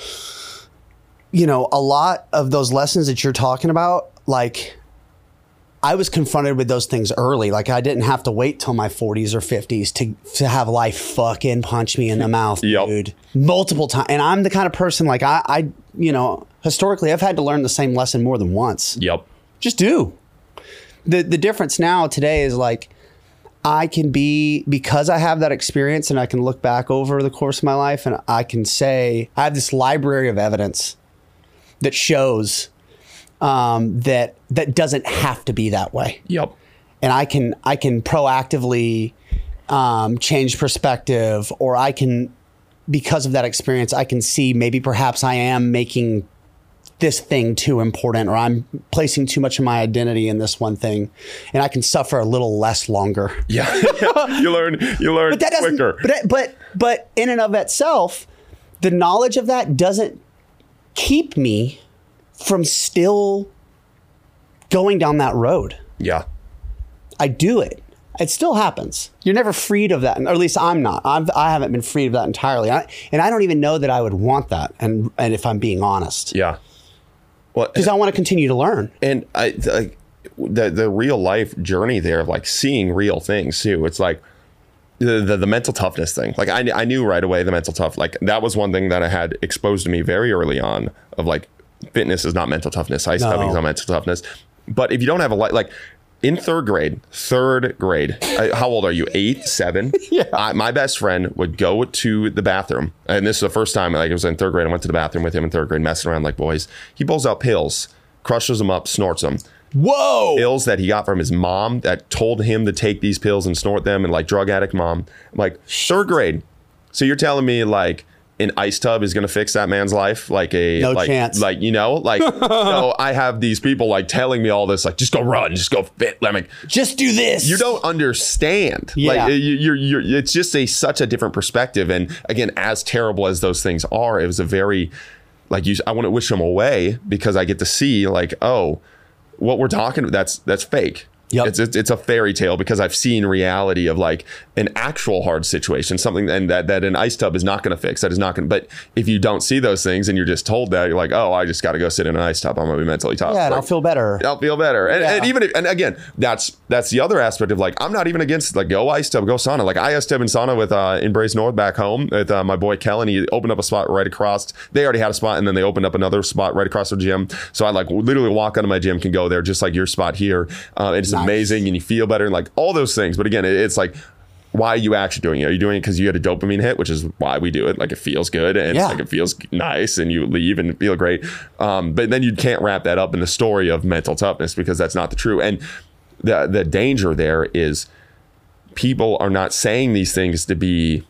B: a lot of those lessons that you're talking about, like, I was confronted with those things early. Like, I didn't have to wait till my 40s or 50s to have life fucking punch me in the mouth, dude. Multiple times. And I'm the kind of person, like, I historically, I've had to learn the same lesson more than once.
A: Yep.
B: Just do. The difference now today is like, I can be, because I have that experience and I can look back over the course of my life and I can say, I have this library of evidence that shows that doesn't have to be that way.
A: Yep.
B: And I can proactively change perspective, or I can, because of that experience, I can see maybe perhaps I am making this thing too important, or I'm placing too much of my identity in this one thing, and I can suffer a little less longer.
A: Yeah. you learn
B: But that doesn't,
A: quicker.
B: but in and of itself, the knowledge of that doesn't keep me from still going down that road.
A: Yeah.
B: I do it. It still happens. You're never freed of that, or at least I'm not. I haven't been freed of that entirely, and I don't even know that I would want that. And if I'm being honest,
A: Yeah. Well,
B: because I want to continue to learn.
A: and the real life journey there, like seeing real things too. It's like the mental toughness thing. Like I knew right away the mental tough. Like that was one thing that I had exposed to me very early on. Of like, fitness is not mental toughness. Ice tubbing is not mental toughness. But if you don't have a like in third grade, how old are you? 8, 7?
B: Yeah.
A: My best friend would go to the bathroom, and this is the first time, like, it was in third grade. I went to the bathroom with him in third grade, messing around like boys. He pulls out pills, crushes them up, snorts them.
B: Whoa!
A: Pills that he got from his mom that told him to take these pills and snort them, and like drug addict mom. I'm like, third grade. So you're telling me like an ice tub is going to fix that man's life? Like
B: No chance.
A: Like, you know, like, so I have these people like telling me all this, like, just go run, just go fit. I'm like,
B: just do this.
A: you don't understand.
B: Yeah.
A: Like you're it's just such a different perspective. And again, as terrible as those things are, it was a very, like, I want to wish them away, because I get to see like, oh, what we're talking about, that's fake.
B: Yep.
A: It's a fairy tale, because I've seen reality of like an actual hard situation, something that an ice tub is not going to fix. That is not going to. But if you don't see those things and you're just told that, you're like, oh, I just got to go sit in an ice tub. I'm going to be mentally tough.
B: Yeah, and
A: like,
B: I'll feel better.
A: I'll feel better. And,
B: Yeah.
A: and even if, and again, that's the other aspect of like, I'm not even against like go ice tub, go sauna. Like I ice tub and sauna with Embrace North back home with my boy Kellen. He opened up a spot right across. They already had a spot, and then they opened up another spot right across the gym. So I like literally walk out of my gym, can go there just like your spot here. It's
B: Nice.
A: amazing, and you feel better, and like all those things. But again, it's like, why are you actually doing it? Are you doing it because you had a dopamine hit, which is why we do it? Like it feels good, and
B: Yeah.
A: like it feels nice, and you leave and feel great. But then you can't wrap that up in the story of mental toughness, because that's not the true. And the danger there is people are not saying these things to be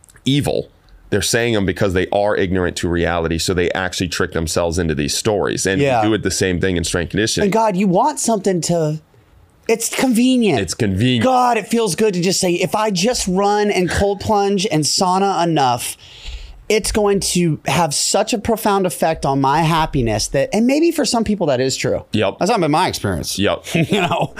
A: evil. They're saying them because they are ignorant to reality. So they actually trick themselves into these stories, and
B: Yeah.
A: do it the same thing in strength conditioning.
B: And God, you want something to. It's convenient.
A: It's convenient.
B: God, it feels good to just say, if I just run and cold plunge and sauna enough, it's going to have such a profound effect on my happiness that, and maybe for some people that is true.
A: Yep.
B: That's not been my experience.
A: Yep.
B: You know,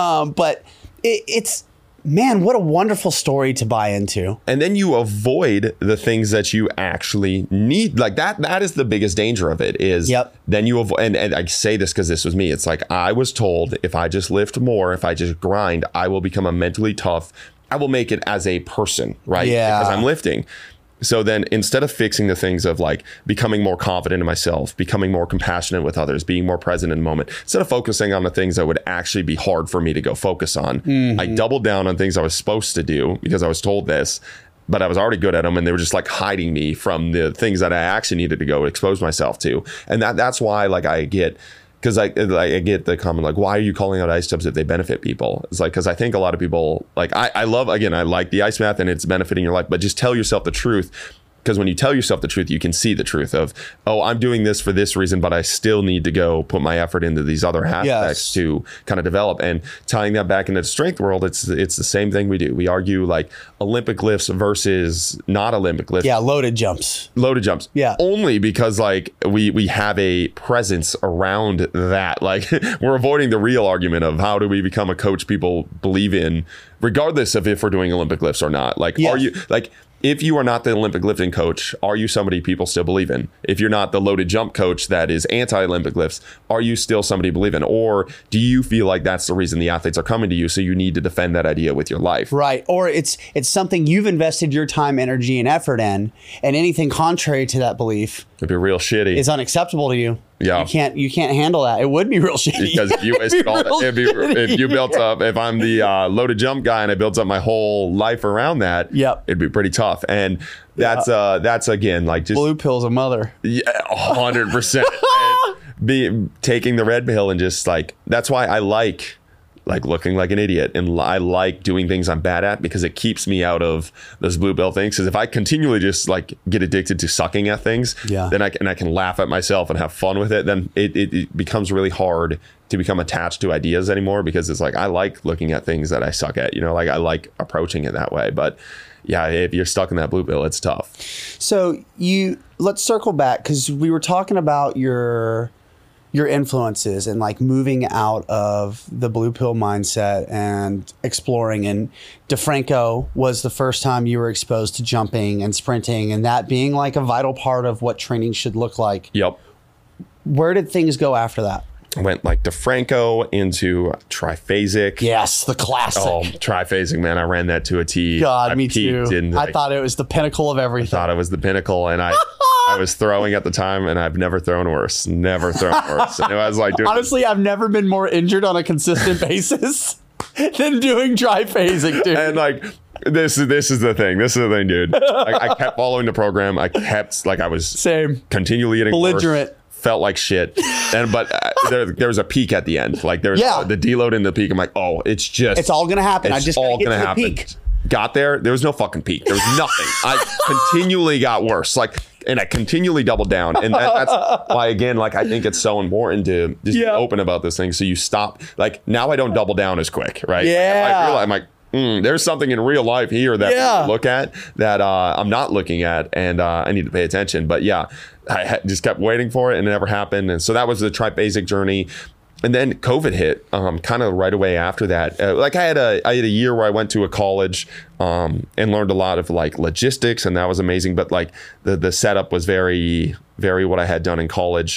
B: but it's, man, what a wonderful story to buy into.
A: And then you avoid the things that you actually need. Like that is the biggest danger of it, is
B: Yep.
A: then you avoid, and I say this because this was me. It's like, I was told if I just lift more, if I just grind, I will become a mentally tough. I will make it as a person, right?
B: Yeah.
A: Because I'm lifting. So then instead of fixing the things of like becoming more confident in myself, becoming more compassionate with others, being more present in the moment, instead of focusing on the things that would actually be hard for me to go focus on, I doubled down on things I was supposed to do because I was told this, but I was already good at them, and they were just like hiding me from the things that I actually needed to go expose myself to. And that's why like I get, because I get the comment like, why are you calling out ice tubs if they benefit people? It's like, because I think a lot of people, like, I love, again, I like the ice bath and it's benefiting your life, but just tell yourself the truth. Because when you tell yourself the truth, you can see the truth of, oh, I'm doing this for this reason, but I still need to go put my effort into these other aspects to kind of develop. And tying that back into the strength world, it's the same thing we do. We argue like Olympic lifts versus not Olympic lifts.
B: Yeah, loaded jumps.
A: Loaded jumps.
B: Yeah.
A: Only because like we have a presence around that. Like we're avoiding the real argument of how do we become a coach people believe in, regardless of if we're doing Olympic lifts or not. Like,
B: Yes.
A: are you like, if you are not the Olympic lifting coach, are you somebody people still believe in? If you're not the loaded jump coach that is anti-Olympic lifts, are you still somebody you believe in? Or do you feel like that's the reason the athletes are coming to you, so you need to defend that idea with your life?
B: Right. Or it's something you've invested your time, energy, and effort in, and anything contrary to that belief
A: It'd be real shitty.
B: is unacceptable to you.
A: Yeah.
B: You can't handle that. It would be real shitty.
A: Because if you wasted all that, if you built up, if I'm the loaded jump guy and I built up my whole life around that,
B: Yep.
A: it'd be pretty tough. And that's again like just
B: Blue pill's a mother.
A: yeah, 100%. Be taking the red pill and just like, that's why I like like looking like an idiot. And I like doing things I'm bad at because it keeps me out of those blue belt things. Because if I continually just like get addicted to sucking at things, then I can laugh at myself and have fun with it. Then it becomes really hard to become attached to ideas anymore, because it's like I like looking at things that I suck at. Like I like approaching it that way. But yeah, if you're stuck in that blue pill, it's tough.
B: So let's circle back, because we were talking about your influences and like moving out of the blue pill mindset and exploring. And DeFranco was the first time you were exposed to jumping and sprinting, and that being like a vital part of what training should look like.
A: Yep.
B: Where did things go after that?
A: Went like DeFranco into triphasic.
B: Yes, the classic.
A: Oh, triphasic, man. I ran that to a T.
B: God, me too. I thought it was the pinnacle of everything.
A: I thought it was the pinnacle, and I was throwing at the time, and I've never thrown worse. Never thrown worse. And I was like,
B: honestly, I've never been more injured on a consistent basis than doing triphasic, dude.
A: And like, this is the thing. This is the thing, dude. Like, I kept following the program. I was continually getting
B: belligerent.
A: Worse. Felt like shit, but there was a peak at the end. Like there was the deload in the peak. I'm like, oh, it's all
B: gonna happen. I just all gonna happen. Peak.
A: Got there was no fucking peak. There was nothing. I continually got worse. And I continually doubled down. And that's why, again, like I think it's so important to just be open about this thing. So you stop. Like now I don't double down as quick, right?
B: Yeah.
A: I'm like, there's something in real life here that I look at that I'm not looking at, and I need to pay attention. But yeah, I just kept waiting for it, and it never happened. And so that was the triphasic journey. And then COVID hit kind of right away after that. Like I had a year where I went to a college and learned a lot of like logistics, and that was amazing. But like the setup was very, very what I had done in college.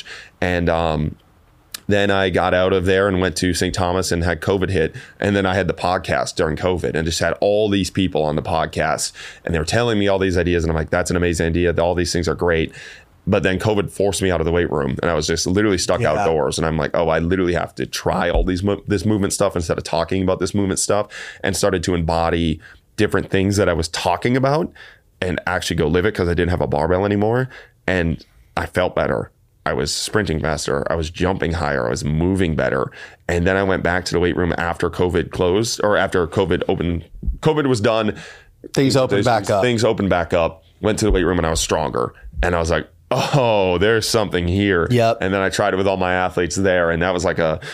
A: And then I got out of there and went to St. Thomas and had COVID hit. And then I had the podcast during COVID and just had all these people on the podcast, and they were telling me all these ideas. And I'm like, that's an amazing idea. All these things are great. But then COVID forced me out of the weight room, and I was just literally stuck outdoors. And I'm like, oh, I literally have to try all this movement stuff instead of talking about this movement stuff, and started to embody different things that I was talking about and actually go live it, because I didn't have a barbell anymore. And I felt better. I was sprinting faster. I was jumping higher. I was moving better. And then I went back to the weight room after COVID closed, or after COVID opened. COVID was done.
B: Things opened back up.
A: Things opened back up. Went to the weight room, and I was stronger. And I was like, oh, there's something here.
B: Yep.
A: And then I tried it with all my athletes there, and that was like a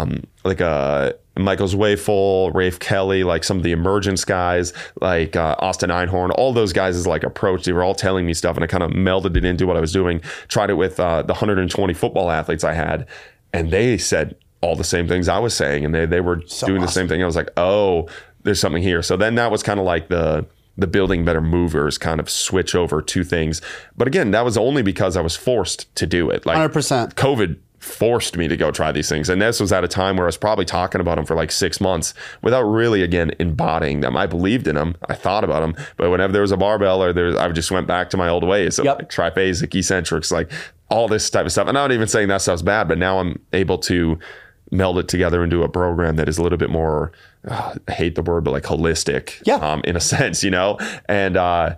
A: Michael Zweifel, Rafe Kelly, like some of the emergence guys, like Austin Einhorn, all those guys' like approach. They were all telling me stuff, and I kind of melded it into what I was doing. Tried it with the 120 football athletes I had, and they said all the same things I was saying, and they were doing the same thing. I was like, oh, there's something here. So then that was kind of like the building better movers kind of switch over to things. But again, that was only because I was forced to do it. Like
B: 100%.
A: COVID forced me to go try these things. And this was at a time where I was probably talking about them for like 6 months without really, again, embodying them. I believed in them. I thought about them. But whenever there was a barbell I just went back to my old ways. So like triphasic, eccentrics, like all this type of stuff. And I'm not even saying that stuff's bad, but now I'm able to meld it together into a program that is a little bit more, I hate the word, but like holistic, in a sense, and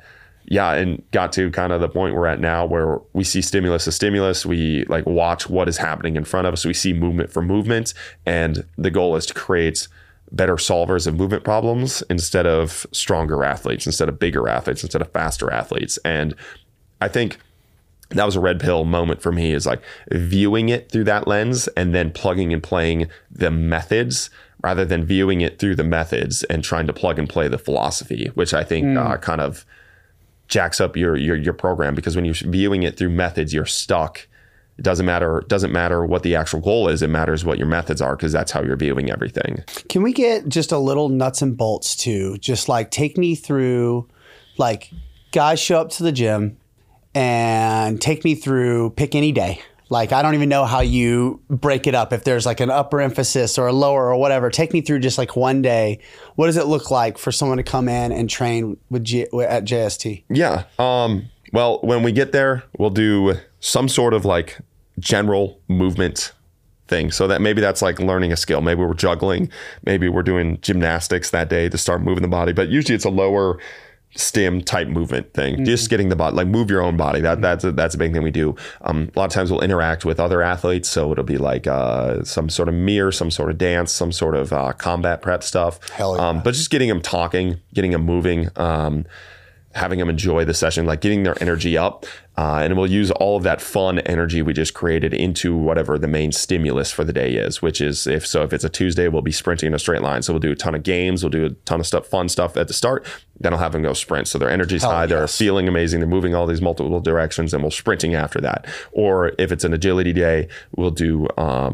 A: and got to kind of the point we're at now where we see stimulus as stimulus. We like watch what is happening in front of us. We see movement for movement, and the goal is to create better solvers of movement problems instead of stronger athletes, instead of bigger athletes, instead of faster athletes. And I think that was a red pill moment for me, is like viewing it through that lens and then plugging and playing the methods rather than viewing it through the methods and trying to plug and play the philosophy, which I think kind of jacks up your program, because when you're viewing it through methods, you're stuck. It doesn't matter what the actual goal is. It matters what your methods are, because that's how you're viewing everything.
B: Can we get just a little nuts and bolts too? Just like take me through, like guys show up to the gym, and take me through, pick any day. Like, I don't even know how you break it up. If there's like an upper emphasis or a lower or whatever, take me through just like one day. What does it look like for someone to come in and train at JST?
A: Yeah. Well, when we get there, we'll do some sort of like general movement thing. So that maybe that's like learning a skill. Maybe we're juggling. Maybe we're doing gymnastics that day to start moving the body. But usually it's a lower stim type movement thing, just getting the body, like move your own body. That's a big thing we do. A lot of times we'll interact with other athletes. So it'll be like some sort of mirror, some sort of dance, some sort of combat prep stuff.
B: Hell yeah.
A: But just getting them talking, getting them moving, having them enjoy the session, like getting their energy up. And we'll use all of that fun energy we just created into whatever the main stimulus for the day is, which is if it's a Tuesday, we'll be sprinting in a straight line. So we'll do a ton of games. We'll do a ton of fun stuff at the start. Then I'll have them go sprint. So their energy's high. Yes. They're feeling amazing. They're moving all these multiple directions, and we'll sprinting after that. Or if it's an agility day, we'll do,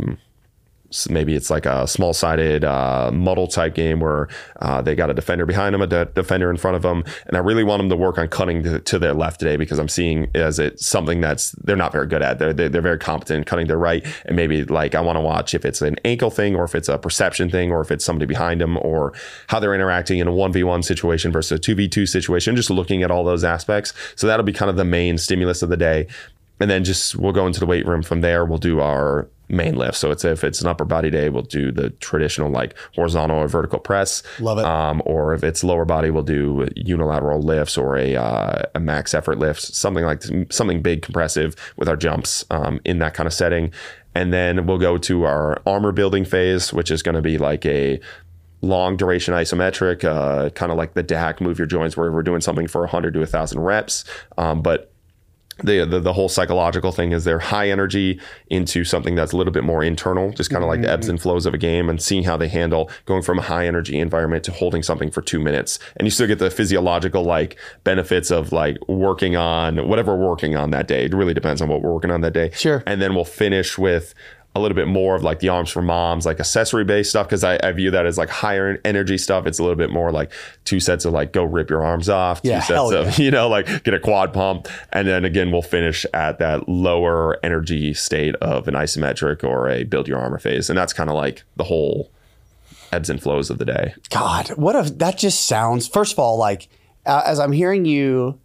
A: maybe it's like a small-sided muddle type game where they got a defender behind them, a defender in front of them, and I really want them to work on cutting to their left today, because I'm seeing as it's something that's they're not very good at. They're very competent in cutting their right, and maybe like I want to watch if it's an ankle thing, or if it's a perception thing, or if it's somebody behind them, or how they're interacting in a 1v1 situation versus a 2v2 situation. Just looking at all those aspects. So that'll be kind of the main stimulus of the day, and then we'll go into the weight room from there. We'll do our main lift. So if it's an upper body day, we'll do the traditional like horizontal or vertical press.
B: Love it.
A: Or if it's lower body, we'll do unilateral lifts or a max effort lift, something big compressive with our jumps in that kind of setting. And then we'll go to our armor building phase, which is going to be like a long duration isometric, kind of like the DAC, move your joints, where we're doing something for 100 to 1,000 reps. But the whole psychological thing is they're high energy into something that's a little bit more internal, just kind of like the ebbs and flows of a game, and seeing how they handle going from a high energy environment to holding something for 2 minutes. And you still get the physiological like benefits of like working on whatever we're working on that day. It really depends on what we're working on that day.
B: Sure.
A: And then we'll finish with a little bit more of like the Arms for Moms, like accessory based stuff, because I view that as like higher energy stuff. It's a little bit more like 2 sets of like go rip your arms off, 2 sets of, like get a quad pump. And then again, we'll finish at that lower energy state of an isometric or a build your armor phase. And that's kind of like the whole ebbs and flows of the day.
B: God, that just sounds, first of all, like as I'm hearing you,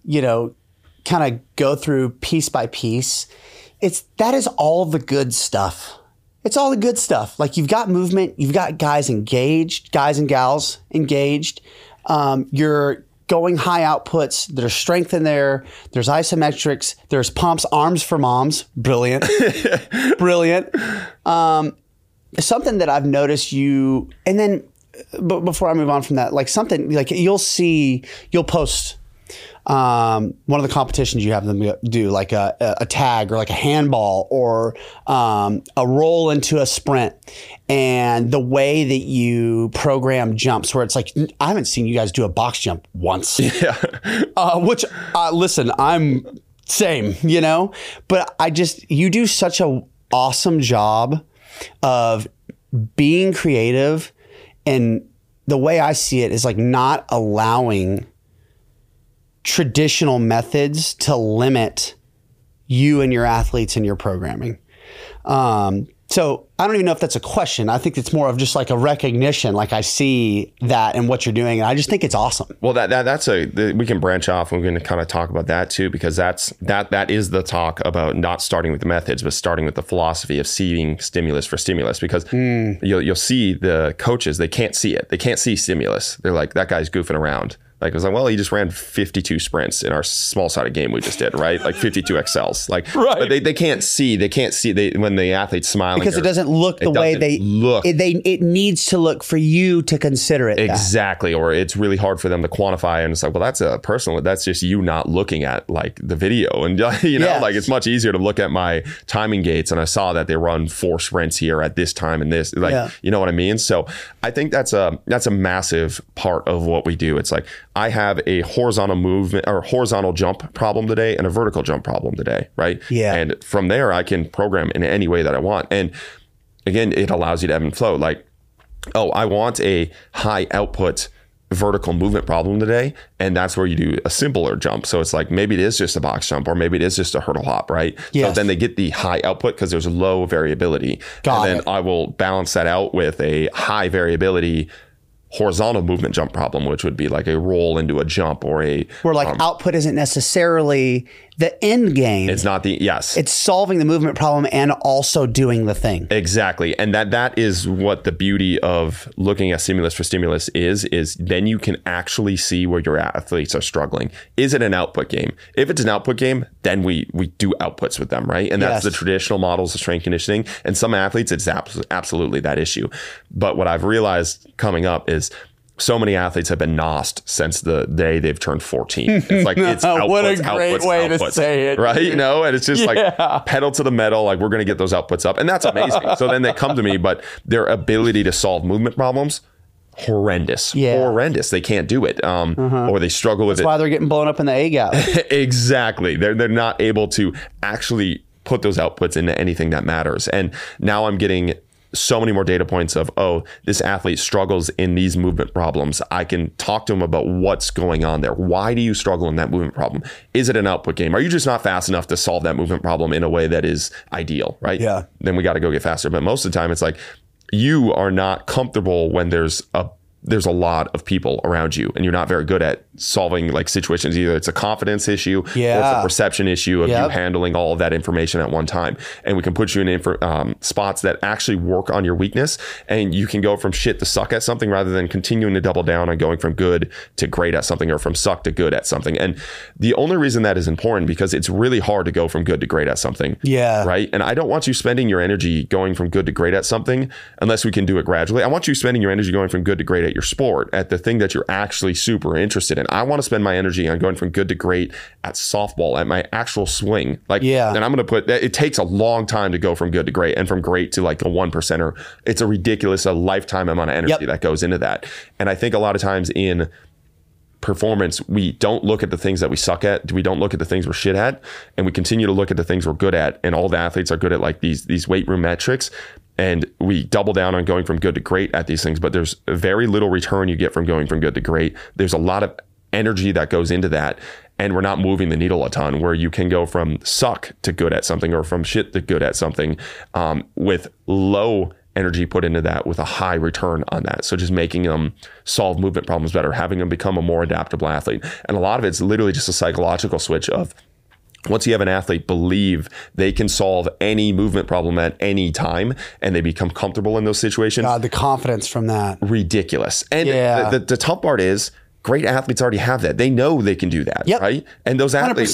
B: kind of go through piece by piece, that is all the good stuff. It's all the good stuff. Like you've got movement, you've got guys and gals engaged. You're going high outputs. There's strength in there. There's isometrics. There's pumps, Arms for Moms. Brilliant. Brilliant. Something that I've noticed you, and then before I move on from that, like something like you'll post one of the competitions you have them do, like a tag or like a handball or a roll into a sprint, and the way that you program jumps, where it's like, I haven't seen you guys do a box jump once.
A: Yeah.
B: Which listen, I'm same, but you do such a awesome job of being creative, and the way I see it is like not allowing traditional methods to limit you and your athletes and your programming. So I don't even know if that's a question. I think it's more of just like a recognition. Like I see that and what you're doing, and I just think it's awesome.
A: Well, we can branch off. We're going to kind of talk about that too, because that is the talk about not starting with the methods, but starting with the philosophy of seeing stimulus for stimulus. Because you'll see the coaches, they can't see it. They can't see stimulus. They're like, that guy's goofing around. Like, it was like, well, he just ran 52 sprints in our small-sided game we just did, right? Like 52 XLs. Like, right. But they can't see. When the athlete's smiling.
B: Because it doesn't look the way they look. It needs to look for you to consider it.
A: Exactly. Or it's really hard for them to quantify. And it's like, well, that's just you not looking at like the video. And, yes. Like it's much easier to look at my timing gates. And I saw that they run 4 sprints here at this time and this. Like, You know what I mean? So I think that's a massive part of what we do. It's like, I have a horizontal movement or horizontal jump problem today and a vertical jump problem today, right?
B: Yeah.
A: And from there, I can program in any way that I want. And again, it allows you to ebb and flow. Like, I want a high output vertical movement problem today. And that's where you do a simpler jump. So it's like, maybe it is just a box jump, or maybe it is just a hurdle hop, right? Yes. So then they get the high output because there's low variability. And then I will balance that out with a high variability horizontal movement jump problem, which would be like a roll into a jump or a
B: where like output isn't necessarily the end game.
A: It's not the yes.
B: It's solving the movement problem and also doing the thing.
A: Exactly. And that is what the beauty of looking at stimulus for stimulus is then you can actually see where your athletes are struggling. Is it an output game? If it's an output game, then we do outputs with them, right? And that's the traditional models of strength conditioning. And some athletes, it's absolutely that issue. But what I've realized coming up is so many athletes have been nosed since the day they've turned 14. It's like, it's outputs,
B: what a great way to say it.
A: Right? You know, and it's just like pedal to the metal. Like, we're going to get those outputs up. And that's amazing. So then they come to me, but their ability to solve movement problems, horrendous. They can't do it. Or they struggle with it.
B: That's why they're getting blown up in the A gap.
A: Exactly. They're not able to actually put those outputs into anything that matters. And now I'm getting so many more data points of, oh, this athlete struggles in these movement problems. I can talk to them about what's going on there. Why do you struggle in that movement problem? Is it an output game? Are you just not fast enough to solve that movement problem in a way that is ideal, right?
B: Yeah.
A: Then we got to go get faster. But most of the time, it's like you are not comfortable when there's a lot of people around you and you're not very good at solving like situations. Either it's a confidence issue or it's a perception issue of you handling all of that information at one time. And we can put you in spots that actually work on your weakness, and you can go from shit to suck at something rather than continuing to double down on going from good to great at something or from suck to good at something. And the only reason that is important because it's really hard to go from good to great at something.
B: Yeah.
A: Right. And I don't want you spending your energy going from good to great at something unless we can do it gradually. I want you spending your energy going from good to great at your sport, at the thing that you're actually super interested in. I want to spend my energy on going from good to great at softball, at my actual swing. And I'm going to put, it takes a long time to go from good to great, and from great to like a 1%er. It's a ridiculous, a lifetime amount of energy that goes into that. And I think a lot of times in performance, we don't look at the things that we suck at. We don't look at the things we're shit at, and we continue to look at the things we're good at. And all the athletes are good at like these weight room metrics. And we double down on going from good to great at these things, but there's very little return you get from going from good to great. There's a lot of energy that goes into that, and we're not moving the needle a ton, where you can go from suck to good at something or from shit to good at something with low energy put into that with a high return on that. So just making them solve movement problems better, having them become a more adaptable athlete. And a lot of it's literally just a psychological switch of, once you have an athlete believe they can solve any movement problem at any time and they become comfortable in those situations.
B: God, the confidence from that.
A: Ridiculous. And the tough part is, great athletes already have that. They know they can do that, right? And those athletes,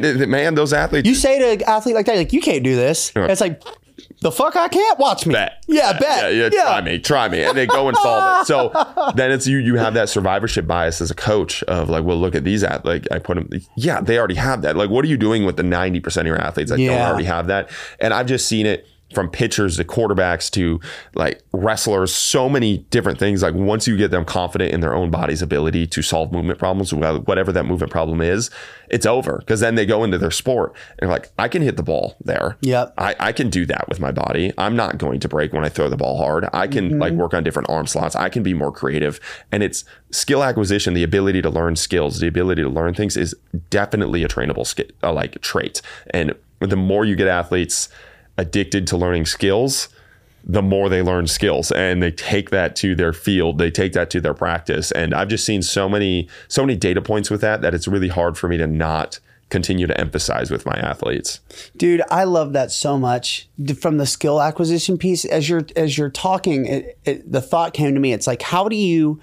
A: those athletes.
B: You say to an athlete like that, like, you can't do this. It's like, the fuck I can't? Watch me.
A: Bet.
B: Bet.
A: Try me. And they go and solve it. So then it's you have that survivorship bias as a coach of like, well, look at these athletes. Like, I put them, they already have that. Like, what are you doing with the 90% of your athletes that don't already have that? And I've just seen it from pitchers to quarterbacks to like wrestlers, so many different things. Like, once you get them confident in their own body's ability to solve movement problems, whatever that movement problem is, it's over. Because then they go into their sport and like, I can hit the ball there. I can do that with my body. I'm not going to break when I throw the ball hard. I can like work on different arm slots. I can be more creative. And it's skill acquisition, the ability to learn skills, the ability to learn things is definitely a trainable like trait. And the more you get athletes addicted to learning skills, the more they learn skills, and they take that to their field, they take that to their practice. And I've just seen so many data points with that it's really hard for me to not continue to emphasize with my athletes.
B: Dude, I love that so much. From the skill acquisition piece, as you're talking, the thought came to me. It's like, how do you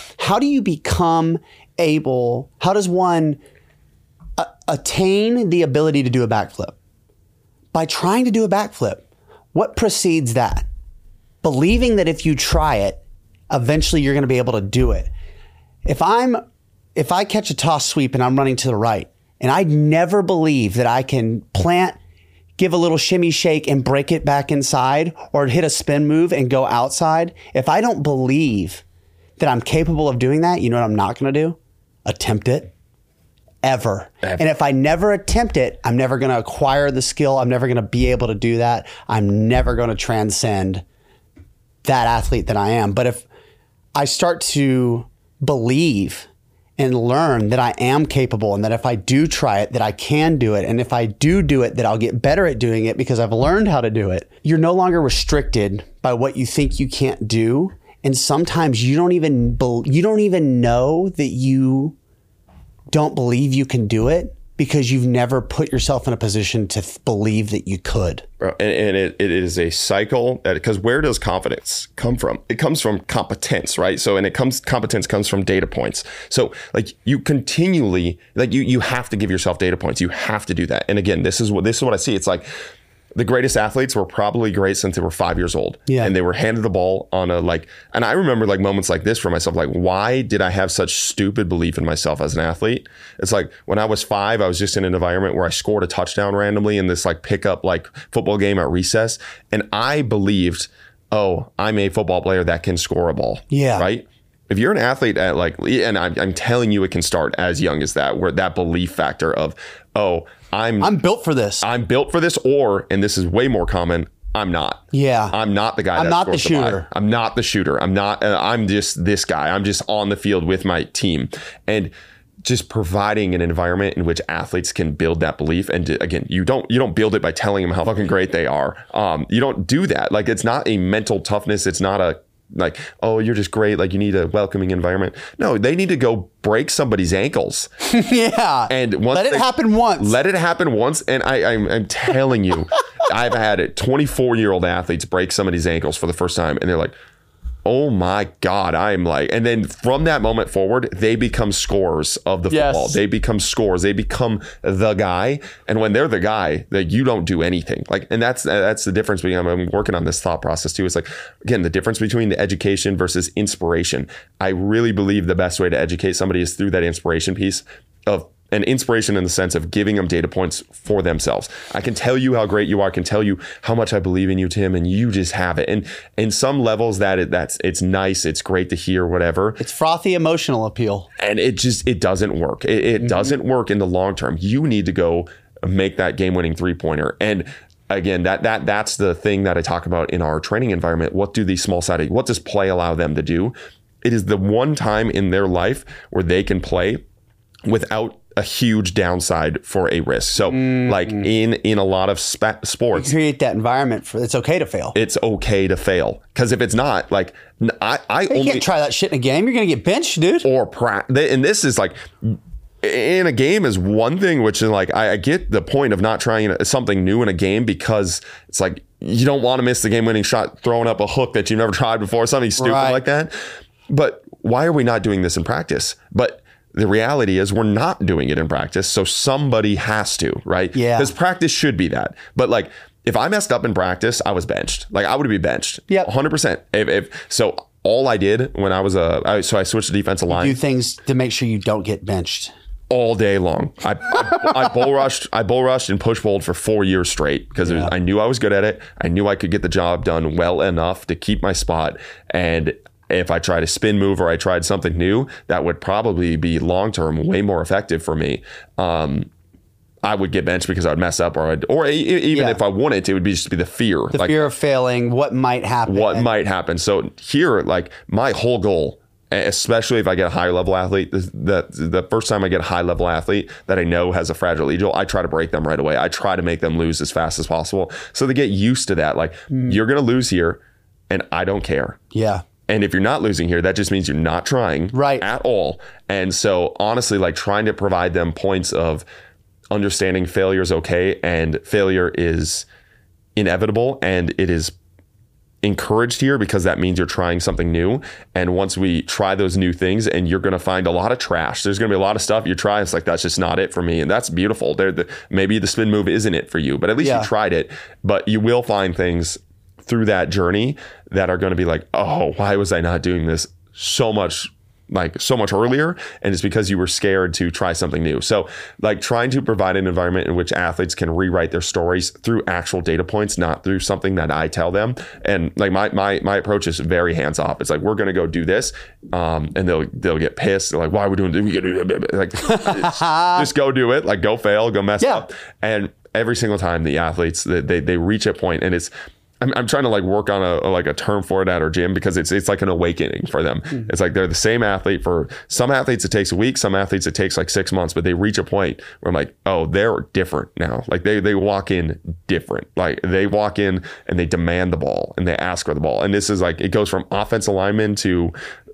B: become able? How does one attain the ability to do a backflip? By trying to do a backflip. What precedes that? Believing that if you try it, eventually you're going to be able to do it. If I catch a toss sweep and I'm running to the right, and I never believe that I can plant, give a little shimmy shake and break it back inside, or hit a spin move and go outside, if I don't believe that I'm capable of doing that, you know what I'm not going to do? Attempt it. Ever. And if I never attempt it, I'm never going to acquire the skill. I'm never going to be able to do that. I'm never going to transcend that athlete that I am. But if I start to believe and learn that I am capable, and that if I do try it, that I can do it, and if I do it, that I'll get better at doing it because I've learned how to do it, you're no longer restricted by what you think you can't do. And sometimes you don't even know that you don't believe you can do it because you've never put yourself in a position to believe that you could.
A: And it is a cycle because where does confidence come from? It comes from competence, right? So, competence comes from data points. So like you continually, like you have to give yourself data points. You have to do that. And again, this is what I see. It's like, the greatest athletes were probably great since they were 5 years old.
B: Yeah.
A: And they were handed the ball on and I remember like moments like this for myself, like, why did I have such stupid belief in myself as an athlete? It's like when I was 5, I was just in an environment where I scored a touchdown randomly in this like pickup like football game at recess. And I believed, oh, I'm a football player that can score a ball.
B: Yeah.
A: Right. If you're an athlete at like, and I'm telling you, it can start as young as that, where that belief factor of, oh, I'm
B: built for this.
A: I'm built for this, or, and this is way more common, I'm not.
B: Yeah.
A: I'm not the guy.
B: I'm not the shooter.
A: I'm not the shooter. I'm just this guy. I'm just on the field with my team. And just providing an environment in which athletes can build that belief. And again, you don't build it by telling them how fucking great they are. You don't do that. Like, it's not a mental toughness. It's not a, like, oh, you're just great. Like, you need a welcoming environment. No, they need to go break somebody's ankles.
B: Yeah.
A: And
B: let it happen once.
A: Let it happen once. And I'm telling you, I've had 24-year-old athletes break somebody's ankles for the first time. And they're like, oh my God, I'm like, and then from that moment forward, they become scorers of the football. They become scorers. They become the guy. And when they're the guy, that you don't do anything. Like, and that's the difference between, I'm working on this thought process too. It's like, again, the difference between the education versus inspiration. I really believe the best way to educate somebody is through that inspiration piece of an inspiration in the sense of giving them data points for themselves. I can tell you how great you are. I can tell you how much I believe in you, Tim, and you just have it. And in some levels it's nice. It's great to hear, whatever.
B: It's frothy emotional appeal.
A: And it doesn't work. It doesn't work in the long term. You need to go make that game-winning three-pointer. And again, that's the thing that I talk about in our training environment. What does play allow them to do? It is the one time in their life where they can play without a huge downside for a risk. So like in a lot of sports,
B: you create that environment for it's okay to fail.
A: It's okay to fail. Because if it's not, like, you
B: can't try that shit in a game. You're going to get benched, dude.
A: And this is like, in a game is one thing, which is like, I get the point of not trying something new in a game, because it's like, you don't want to miss the game-winning shot throwing up a hook that you've never tried before, something stupid like that. But why are we not doing this in practice? But the reality is we're not doing it in practice. So somebody has to, right?
B: Yeah.
A: Because practice should be that. But like, if I messed up in practice, I was benched. Like, I would be benched.
B: Yeah.
A: 100%. So all I did when I was I switched to defensive line.
B: Do things to make sure you don't get benched.
A: All day long. I bull rushed and push bowled for 4 years straight because I knew I was good at it. I knew I could get the job done well enough to keep my spot. And if I tried a spin move or I tried something new, that would probably be long-term way more effective for me. I would get benched because I would mess up, or even if I wanted to, it would just be the fear.
B: The fear of failing, what might happen. So here, like, my whole goal, especially if I get a higher level athlete, the first time I get a high level athlete that I know has a fragile egel, I try to break them right away. I try to make them lose as fast as possible so they get used to that. Like, you're going to lose here and I don't care. Yeah.
A: And if you're not losing here, that just means you're not trying at all. And so honestly, like, trying to provide them points of understanding failure is okay and failure is inevitable and it is encouraged here because that means you're trying something new. And once we try those new things, and you're going to find a lot of trash, there's going to be a lot of stuff you try. It's like, that's just not it for me. And that's beautiful. Maybe the spin move isn't it for you, but at least you tried it. But you will find things through that journey that are going to be like, oh, why was I not doing this so much earlier? And it's because you were scared to try something new. So like, trying to provide an environment in which athletes can rewrite their stories through actual data points, not through something that I tell them. And like, my approach is very hands off. It's like, we're going to go do this. And they'll get pissed. They're like, why are we doing this? Like, just go do it. Like, go fail, go mess up. And every single time the athletes, they reach a point, and I'm trying to like work on a term for it at our gym, because it's like an awakening for them. It's like they're the same athlete. For some athletes it takes a week, some athletes it takes like 6 months, but they reach a point where I'm like, oh, they're different now. Like they walk in different. Like they walk in and they demand the ball and they ask for the ball. And this is like, it goes from offensive linemen to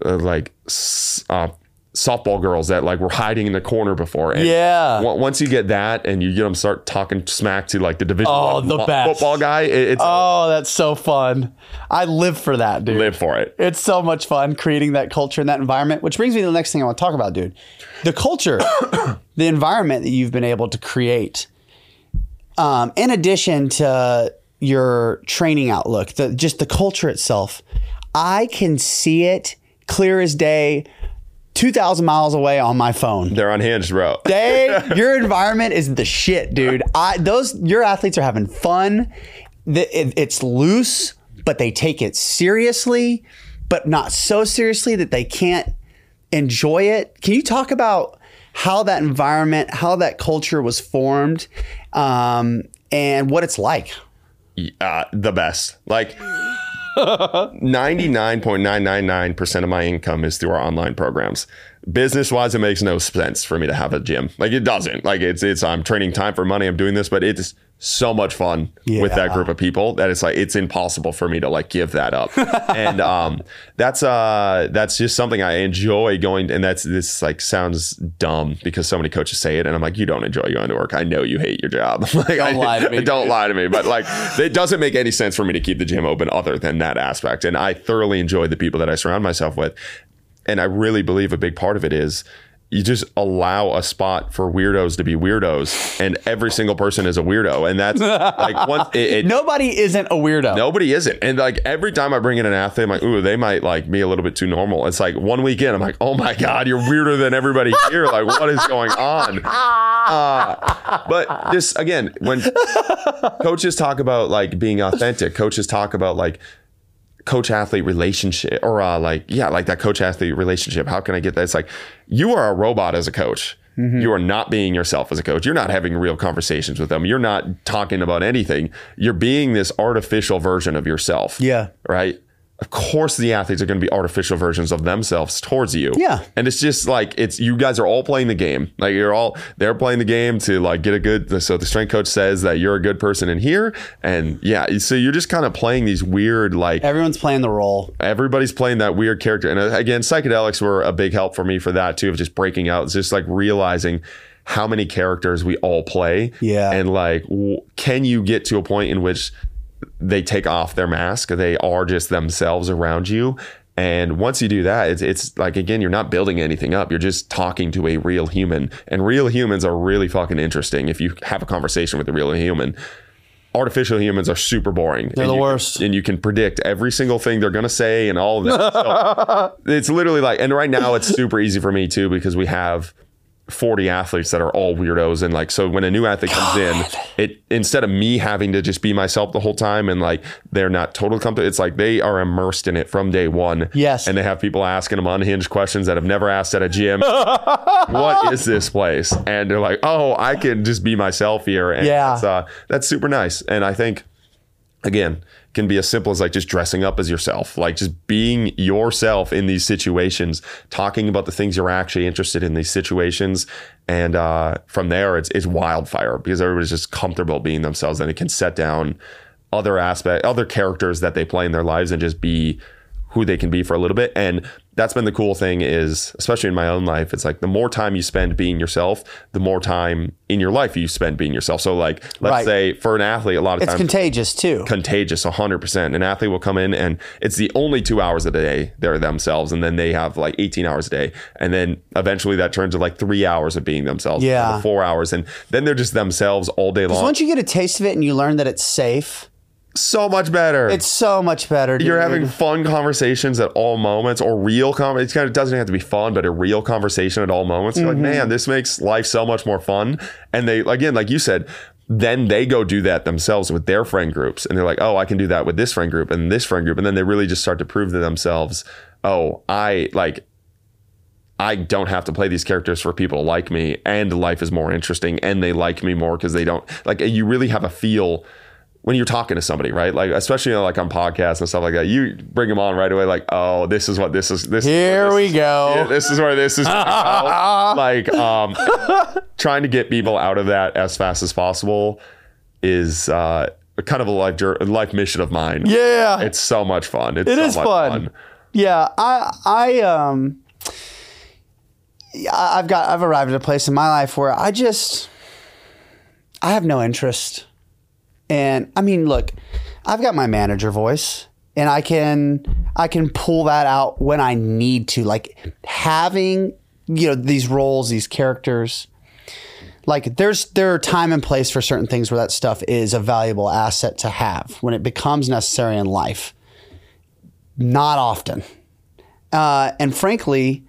A: softball girls that like were hiding in the corner before. And once you get that and you get them start talking smack to like the division football guy,
B: that's so fun. I live for that, dude.
A: Live for it.
B: It's so much fun creating that culture and that environment, which brings me to the next thing I want to talk about, dude. The culture, the environment that you've been able to create, in addition to your training outlook, just the culture itself. I can see it clear as day, 2,000 miles away on my phone.
A: They're unhinged, bro.
B: Your environment is the shit, dude. Your athletes are having fun. It's loose, but they take it seriously, but not so seriously that they can't enjoy it. Can you talk about how that environment, how that culture was formed, and what it's like?
A: The best. Like 99.999% of my income is through our online programs. Business wise, it makes no sense for me to have a gym. Like it doesn't. Like it's I'm trading time for money. I'm doing this, but it's so much fun with that group of people that it's like it's impossible for me to like give that up. And that's just something I enjoy going. And this like sounds dumb because so many coaches say it, and I'm like, you don't enjoy going to work. I know you hate your job. Like,
B: don't lie to me.
A: Don't lie to me. But like, it doesn't make any sense for me to keep the gym open other than that aspect. And I thoroughly enjoy the people that I surround myself with. And I really believe a big part of it is you just allow a spot for weirdos to be weirdos, and every single person is a weirdo. And that's like
B: nobody isn't a weirdo.
A: Nobody isn't. And like every time I bring in an athlete, I'm like, ooh, they might like be a little bit too normal. It's like 1 week in, I'm like, oh my God, you're weirder than everybody here. Like, what is going on? But just again, when coaches talk about like being authentic, coaches talk about like coach-athlete relationship, or like that coach-athlete relationship. How can I get that? It's like, you are a robot as a coach. Mm-hmm. You are not being yourself as a coach. You're not having real conversations with them. You're not talking about anything. You're being this artificial version of yourself.
B: Yeah.
A: Right? Of course the athletes are going to be artificial versions of themselves towards you.
B: Yeah.
A: And it's just like, you guys are all playing the game. Like they're playing the game to like get a good, so the strength coach says that you're a good person in here. And so you're just kind of playing these weird, like,
B: everyone's playing the role.
A: Everybody's playing that weird character. And again, psychedelics were a big help for me for that too, of just breaking out. It's just like realizing how many characters we all play.
B: Yeah.
A: And like, can you get to a point in which they take off their mask, they are just themselves around you? And once you do that, it's like, again, you're not building anything up. You're just talking to a real human, and real humans are really fucking interesting. If you have a conversation with a real human, artificial humans are super boring.
B: They're the worst.
A: And you can predict every single thing they're going to say and all of that. So it's literally like, and right now it's super easy for me too, because we have 40 athletes that are all weirdos. And like, so when a new athlete comes in, instead of me having to just be myself the whole time and like they're not totally comfortable, it's like they are immersed in it from day one.
B: Yes.
A: And they have people asking them unhinged questions that have never asked at a gym. What is this place? And they're like, oh, I can just be myself here. And that's super nice. And I think, again, can be as simple as like just dressing up as yourself, like just being yourself in these situations, talking about the things you're actually interested in these situations. And from there, it's wildfire, because everybody's just comfortable being themselves, and it can set down other characters that they play in their lives and just be who they can be for a little bit. And that's been the cool thing, is especially in my own life, it's like the more time you spend being yourself, the more time in your life you spend being yourself. So like, let's say for an athlete, a lot of times
B: it's contagious too.
A: Contagious, 100%. An athlete will come in and it's the only 2 hours a day they're themselves, and then they have like 18 hours a day, and then eventually that turns to like 3 hours of being themselves. 4 hours, and then they're just themselves all day long.
B: Once you get a taste of it and you learn that it's safe,
A: so much better.
B: It's so much better, dude.
A: You're having fun conversations at all moments, or real conversations. It doesn't have to be fun, but a real conversation at all moments. You're like, man, this makes life so much more fun. And they, again, like you said, then they go do that themselves with their friend groups. And they're like, oh, I can do that with this friend group and this friend group. And then they really just start to prove to themselves, oh, I don't have to play these characters for people like me, and life is more interesting, and they like me more because they don't, like, you really have a feel when you're talking to somebody, right? Like, especially like on podcasts and stuff like that, you bring them on right away. Like, oh, this is what this is.
B: Here we go.
A: Yeah, this is where this is. Like, trying to get people out of that as fast as possible is kind of a life mission of mine.
B: Yeah,
A: it's so much fun. It
B: is fun. Yeah, I've arrived at a place in my life where I have no interest. And I mean, look, I've got my manager voice, and I can pull that out when I need to. Like having, these roles, these characters, like there are time and place for certain things where that stuff is a valuable asset to have when it becomes necessary in life. Not often. And frankly,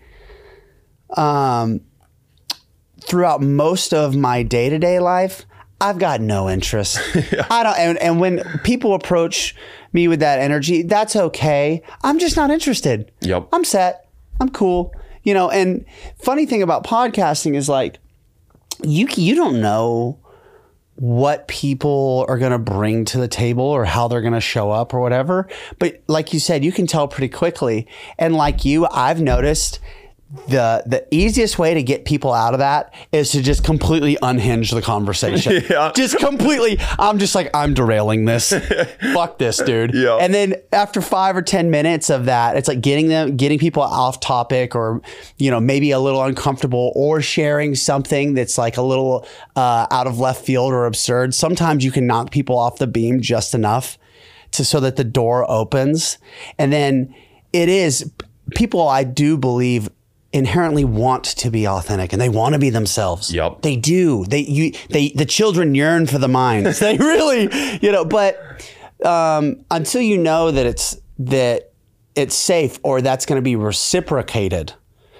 B: throughout most of my day-to-day life, I've got no interest. Yeah. I don't, and when people approach me with that energy, that's okay. I'm just not interested.
A: Yep.
B: I'm set. I'm cool. And funny thing about podcasting is like, you don't know what people are going to bring to the table or how they're going to show up or whatever. But like you said, you can tell pretty quickly. And like you, I've noticed the easiest way to get people out of that is to just completely unhinge the conversation. Yeah. Just completely. I'm just like, I'm derailing this. Fuck this, dude. Yeah. And then after 5 or 10 minutes of that, it's like getting people off topic, or, maybe a little uncomfortable, or sharing something that's like a little out of left field or absurd. Sometimes you can knock people off the beam just enough so that the door opens. And then people, I do believe, inherently want to be authentic, and they want to be themselves.
A: Yep.
B: They do. The children yearn for the minds. They really, but until you know that it's safe, or that's going to be reciprocated,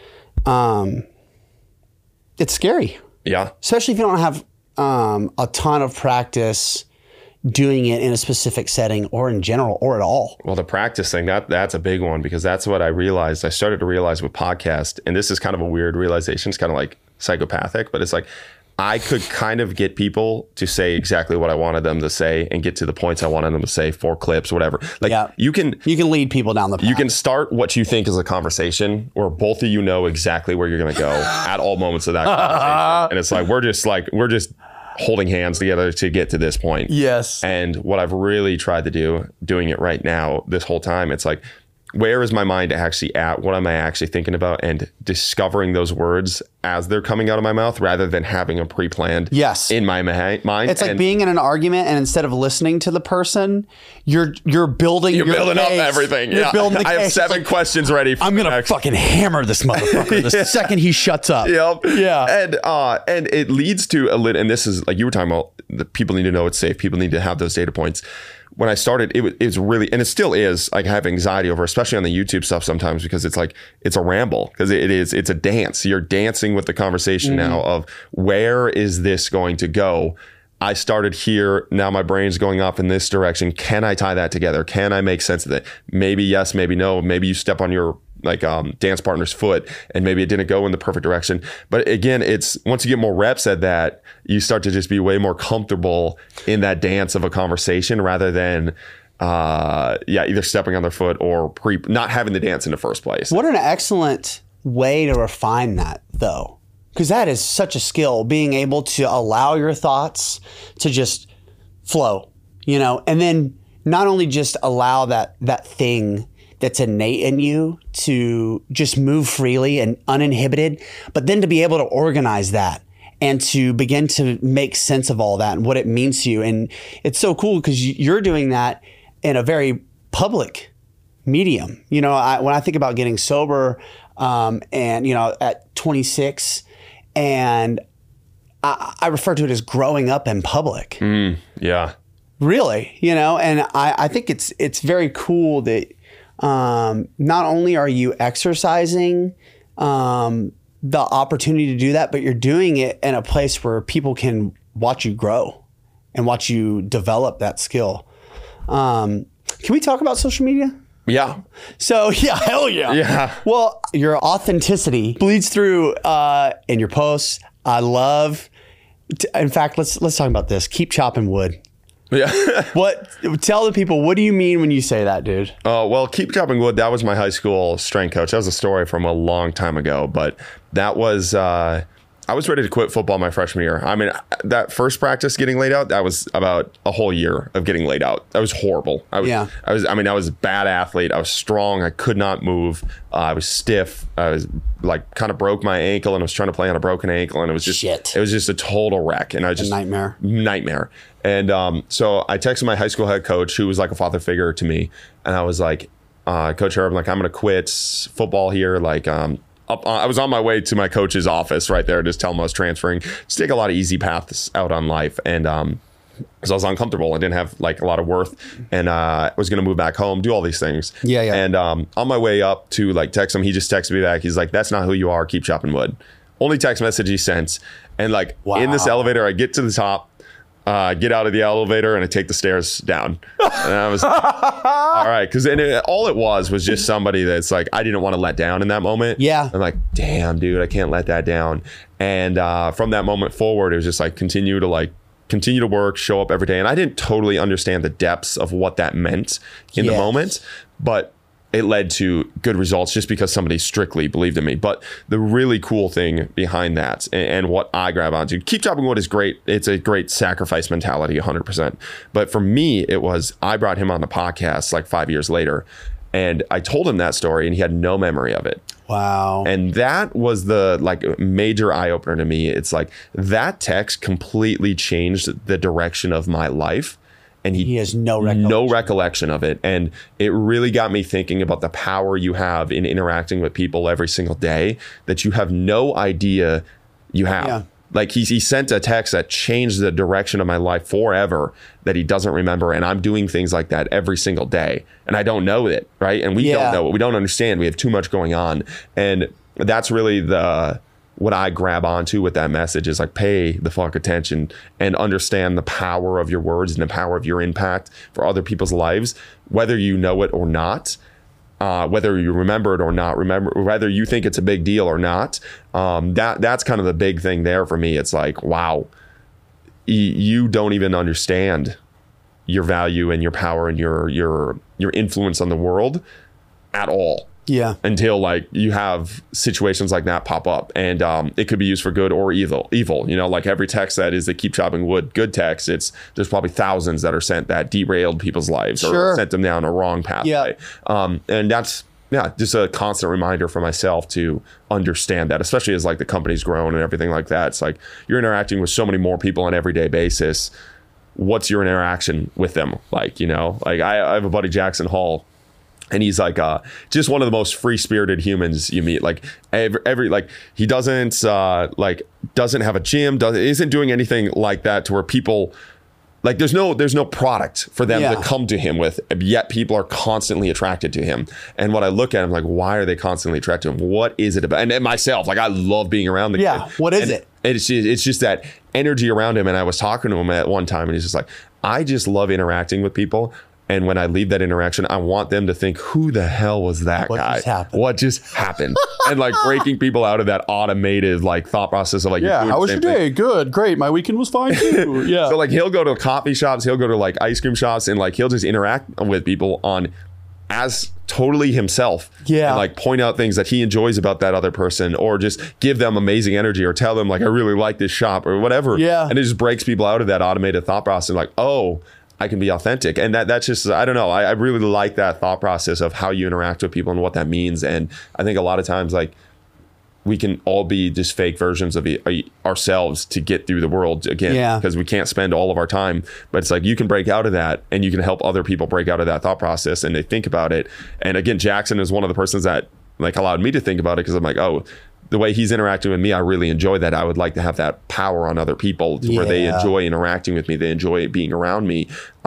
B: it's scary.
A: Yeah.
B: Especially if you don't have a ton of practice doing it in a specific setting, or in general, or at all.
A: Well, the practice thing, that's a big one, because that's what I realized. I started to realize with podcast, and this is kind of a weird realization. It's kind of like psychopathic, but it's like I could kind of get people to say exactly what I wanted them to say and get to the points I wanted them to say, 4 clips, whatever. Like you can
B: lead people down the path.
A: You can start what you think is a conversation where both of you know exactly where you're going to go at all moments of that conversation. And it's like, we're just holding hands together to get to this point.
B: Yes.
A: And what I've really tried to do, doing it right now, this whole time, it's like, where is my mind actually at? What am I actually thinking about? And discovering those words as they're coming out of my mouth, rather than having them pre-planned in my mind.
B: It's like being in an argument, and instead of listening to the person, you're building
A: up everything.
B: You're building the
A: I have 7 questions ready.
B: I'm going to fucking hammer this motherfucker the second he shuts up.
A: Yep.
B: Yeah.
A: And it leads to and this is like you were talking about, the people need to know it's safe. People need to have those data points. When I started, it was really, and it still is, like I have anxiety over, especially on the YouTube stuff sometimes, because it's like, it's a ramble, because it's a dance. You're dancing with the conversation now of, where is this going to go? I started here. Now my brain's going off in this direction. Can I tie that together? Can I make sense of it? Maybe yes, maybe no. Maybe you step on your dance partner's foot, and maybe it didn't go in the perfect direction. But again, it's once you get more reps at that, you start to just be way more comfortable in that dance of a conversation, rather than either stepping on their foot or not having the dance in the first place.
B: What an excellent way to refine that, though, because that is such a skill, being able to allow your thoughts to just flow, and then not only just allow that thing that's innate in you to just move freely and uninhibited, but then to be able to organize that and to begin to make sense of all that and what it means to you. And it's so cool because you're doing that in a very public medium. When I think about getting sober, and at 26, and I refer to it as growing up in public.
A: Yeah.
B: Really, and I think it's very cool that not only are you exercising the opportunity to do that, but you're doing it in a place where people can watch you grow and watch you develop that skill. Can we talk about social media?
A: Yeah.
B: So hell yeah.
A: Yeah.
B: Well, your authenticity bleeds through in your posts. I love. In fact, let's talk about this. Keep chopping wood.
A: Yeah.
B: Tell the people, what do you mean when you say that, dude?
A: Well, Keep Chopping Wood, that was my high school strength coach. That was a story from a long time ago, but that was, I was ready to quit football my freshman year. I mean, that first practice getting laid out, that was about a whole year of getting laid out. That was horrible. I was a bad athlete. I was strong. I could not move. I was stiff. I was like kind of broke my ankle and I was trying to play on a broken ankle. And it was just, It was just a total wreck. And I just, nightmare. And so I texted my high school head coach, who was like a father figure to me. And I was like, Coach Herb, like, I'm going to quit football here. Like, I was on my way to my coach's office right there, just tell him I was transferring, just take a lot of easy paths out on life. And because I was uncomfortable, I didn't have like a lot of worth, and I was going to move back home, do all these things.
B: Yeah.
A: And on my way up to like text him, he just texted me back. He's like, "That's not who you are. Keep chopping wood." Only text message he sent. And like in this elevator, I get to the top. Get out of the elevator and I take the stairs down. And I was all right. Because all it was just somebody that's like, I didn't want to let down in that moment.
B: Yeah.
A: I'm like, damn, dude, I can't let that down. And from that moment forward, it was just like continue to work, show up every day. And I didn't totally understand the depths of what that meant in the moment, but it led to good results just because somebody strictly believed in me. But the really cool thing behind that and what I grab onto, Keep Chopping Wood is great. It's a great sacrifice mentality, 100%. But for me, I brought him on the podcast like 5 years later, and I told him that story and he had no memory of it.
B: Wow.
A: And that was the like major eye opener to me. It's like that text completely changed the direction of my life. And he has no recollection of it. And it really got me thinking about the power you have in interacting with people every single day that you have no idea you have. Yeah. Like he sent a text that changed the direction of my life forever that he doesn't remember. And I'm doing things like that every single day. And I don't know it, right? And we don't know it. We don't understand. We have too much going on. And that's really what I grab onto with that message is like, pay the fuck attention and understand the power of your words and the power of your impact for other people's lives, whether you know it or not, whether you remember it or not, whether you think it's a big deal or not. That's kind of the big thing there for me. It's like, wow, you don't even understand your value and your power and your influence on the world at all.
B: Yeah.
A: Until like you have situations like that pop up, and it could be used for good or evil. You know, like every text that is the Keep Chopping Wood good text, there's probably thousands that are sent that derailed people's lives or sent them down a wrong pathway. Yeah. And that's just a constant reminder for myself to understand that, especially as like the company's grown and everything like that. It's like you're interacting with so many more people on an everyday basis. What's your interaction with them like? You know, like I have a buddy, Jackson Hall. And he's like just one of the most free-spirited humans you meet. Like every like he doesn't have a gym, isn't doing anything like that to where people like there's no product for them to come to him with, yet people are constantly attracted to him. And what I look at, I'm like, why are they constantly attracted to him? What is it about? And myself, like I love being around the kid.
B: What is it?
A: It's just that energy around him. And I was talking to him at one time, and he's just like, I just love interacting with people. And when I leave that interaction, I want them to think, who the hell was that guy? What just happened? And like breaking people out of that automated like thought process of like,
B: how was your day? Good, great. My weekend was fine too. Yeah.
A: So like he'll go to coffee shops, he'll go to like ice cream shops, and like he'll just interact with people on as totally himself. Yeah. And like point out things that he enjoys about that other person, or just give them amazing energy, or tell them like, I really like this shop or whatever. Yeah. And it just breaks people out of that automated thought process. Like, oh, I can be authentic. And that's just, I don't know. I really like that thought process of how you interact with people and what that means. And I think a lot of times, like, we can all be just fake versions of ourselves to get through the world again, because we can't spend all of our time. But it's like you can break out of that, and you can help other people break out of that thought process, and they think about it. And again, Jackson is one of the persons that like allowed me to think about it, because I'm like, oh, the way he's interacting with me, I really enjoy that. I would like to have that power on other people to where they enjoy interacting with me. They enjoy being around me.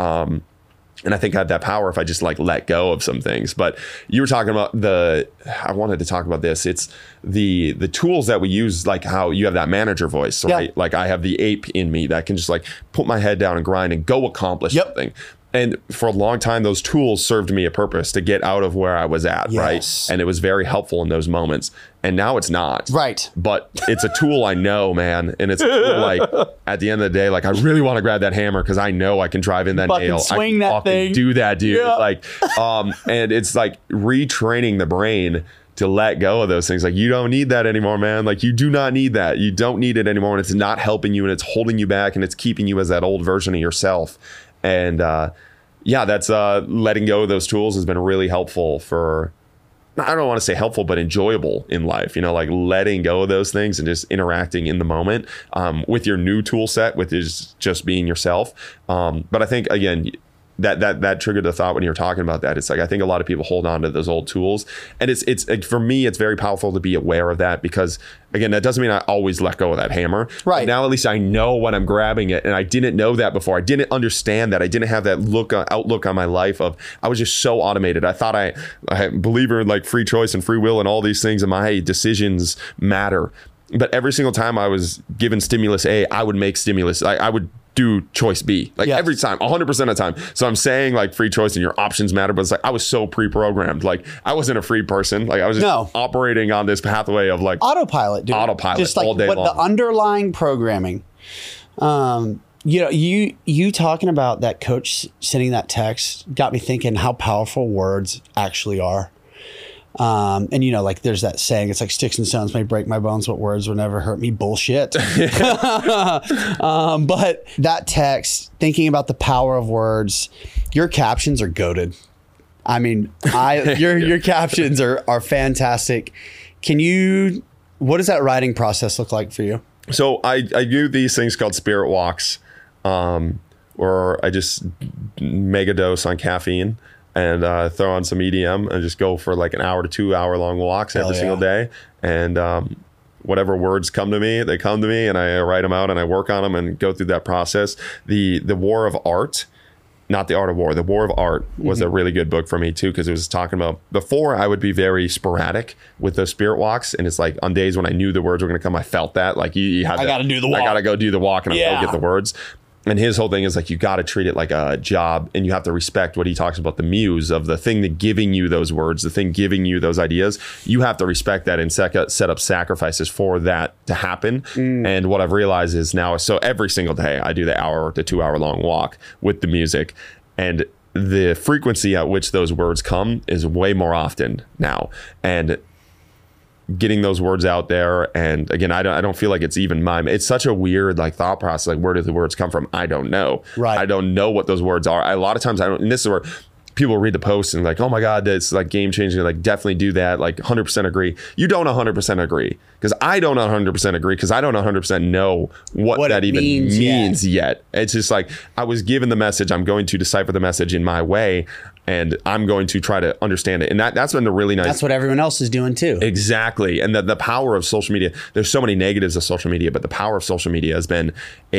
A: And I think I have that power if I just like let go of some things. But you were talking about I wanted to talk about this. It's the tools that we use, like how you have that manager voice, right? Like I have the ape in me that can just like put my head down and grind and go accomplish something. And for a long time, those tools served me a purpose to get out of where I was at, right? And it was very helpful in those moments. And now it's not.
B: Right.
A: But it's a tool I know, man. And it's a tool, like, at the end of the day, like, I really want to grab that hammer because I know I can drive in that nail.
B: Swing
A: I
B: that thing.
A: Do that, dude.
B: Yeah.
A: Like, and it's like retraining the brain to let go of those things. Like, you don't need that anymore, man. Like, you do not need that. You don't need it anymore. And it's not helping you, and it's holding you back, and it's keeping you as that old version of yourself. And yeah, that's letting go of those tools has been really helpful for, I don't want to say helpful, but enjoyable in life, you know, like letting go of those things and just interacting in the moment with your new tool set, with just being yourself. But I think, again, that triggered the thought when you were talking about that. It's like, I think a lot of people hold on to those old tools, and it's for me, it's very powerful to be aware of that, because again, that doesn't mean I always let go of that hammer.
B: Right.
A: But now at least I know when I'm grabbing it, and I didn't know that before. I didn't understand that. I didn't have that outlook on my life of, I was just so automated. I thought I believer in like free choice and free will and all these things, and my decisions matter. But every single time I was given stimulus A, I would make stimulus. I would do choice B, like every time, 100% of the time. So I'm saying like free choice and your options matter, but it's like I was so pre-programmed. Like I wasn't a free person. Like I was just operating on this pathway of like
B: autopilot, dude.
A: Autopilot,
B: just like
A: all day long.
B: The underlying programming. You know, you talking about that coach sending that text got me thinking how powerful words actually are. And you know, like there's that saying, it's like sticks and stones may break my bones, but words will never hurt me. Bullshit. But that text, thinking about the power of words, your captions are goated. I mean, your captions are fantastic. What does that writing process look like for you?
A: So I do these things called spirit walks, where I just mega dose on caffeine and throw on some EDM and just go for like an hour to 2 hour long walks every single day. And whatever words come to me, they come to me, and I write them out and I work on them and go through that process. The War of Art, not The Art of War, The War of Art was a really good book for me too, because it was talking about, before I would be very sporadic with those spirit walks, and it's like on days when I knew the words were going to come, I felt that like you had
B: I got to do the walk.
A: I got to go do the walk and I'll go get the words. And his whole thing is like, you got to treat it like a job, and you have to respect what he talks about, the muse of the thing that giving you those words, the thing giving you those ideas. You have to respect that and set up sacrifices for that to happen. And what I've realized is now, so every single day I do the hour to 2 hour long walk with the music, and the frequency at which those words come is way more often now. And getting those words out there, and again, I don't feel like it's even mine. It's such a weird like thought process. Like, where do the words come from? I don't know.
B: Right.
A: I don't know what those words are. A lot of times I don't. And this is where people read the post and like, oh my God, that's like game changing. Like, definitely do that. Like 100% agree. You don't 100% agree, because I don't 100% agree, because I don't 100% know what that even means yet. It's just like, I was given the message. I'm going to decipher the message in my way, and I'm going to try to understand it. And that's been the really nice.
B: That's what everyone else is doing too.
A: Exactly. And the power of social media, there's so many negatives of social media, but the power of social media has been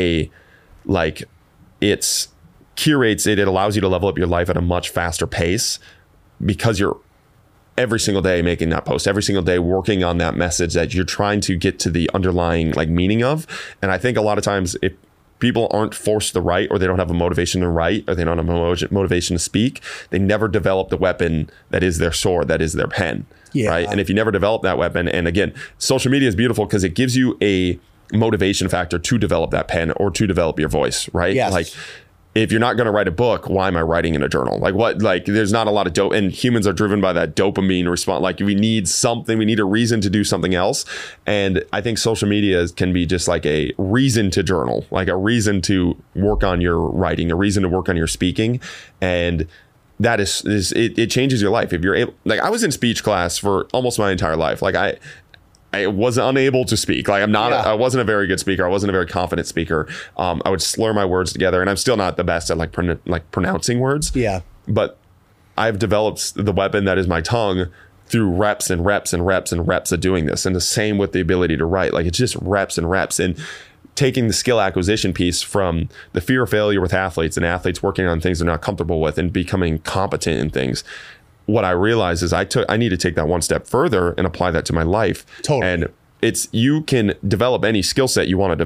A: it's curates it. It allows you to level up your life at a much faster pace, because you're every single day making that post, every single day working on that message that you're trying to get to the underlying like meaning of. And I think a lot of times, if people aren't forced to write, or they don't have a motivation to write, or they don't have a motivation to speak, they never develop the weapon that is their sword, that is their pen. Right. And if you never develop that weapon, and again, social media is beautiful because it gives you a motivation factor to develop that pen or to develop your voice. Right.
B: Yes.
A: Like, if you're not going to write a book, why am I writing in a journal? Like, what? Like, there's not a lot of dope, and humans are driven by that dopamine response. Like, we need something, we need a reason to do something else. And I think social media can be just like a reason to journal, like a reason to work on your writing, a reason to work on your speaking. And that is it changes your life. If you're able, like, I was in speech class for almost my entire life. Like, I was unable to speak. Like, I wasn't a very good speaker. I wasn't a very confident speaker. I would slur my words together, and I'm still not the best at like pronouncing words. Yeah. But I've developed the weapon that is my tongue through reps and reps and reps and reps of doing this. And the same with the ability to write. Like, it's just reps and reps. And taking the skill acquisition piece from the fear of failure with athletes, and athletes working on things they're not comfortable with and becoming competent in things. What I realized is I need to take that one step further and apply that to my life. Totally. And you can develop any skill set you want to develop.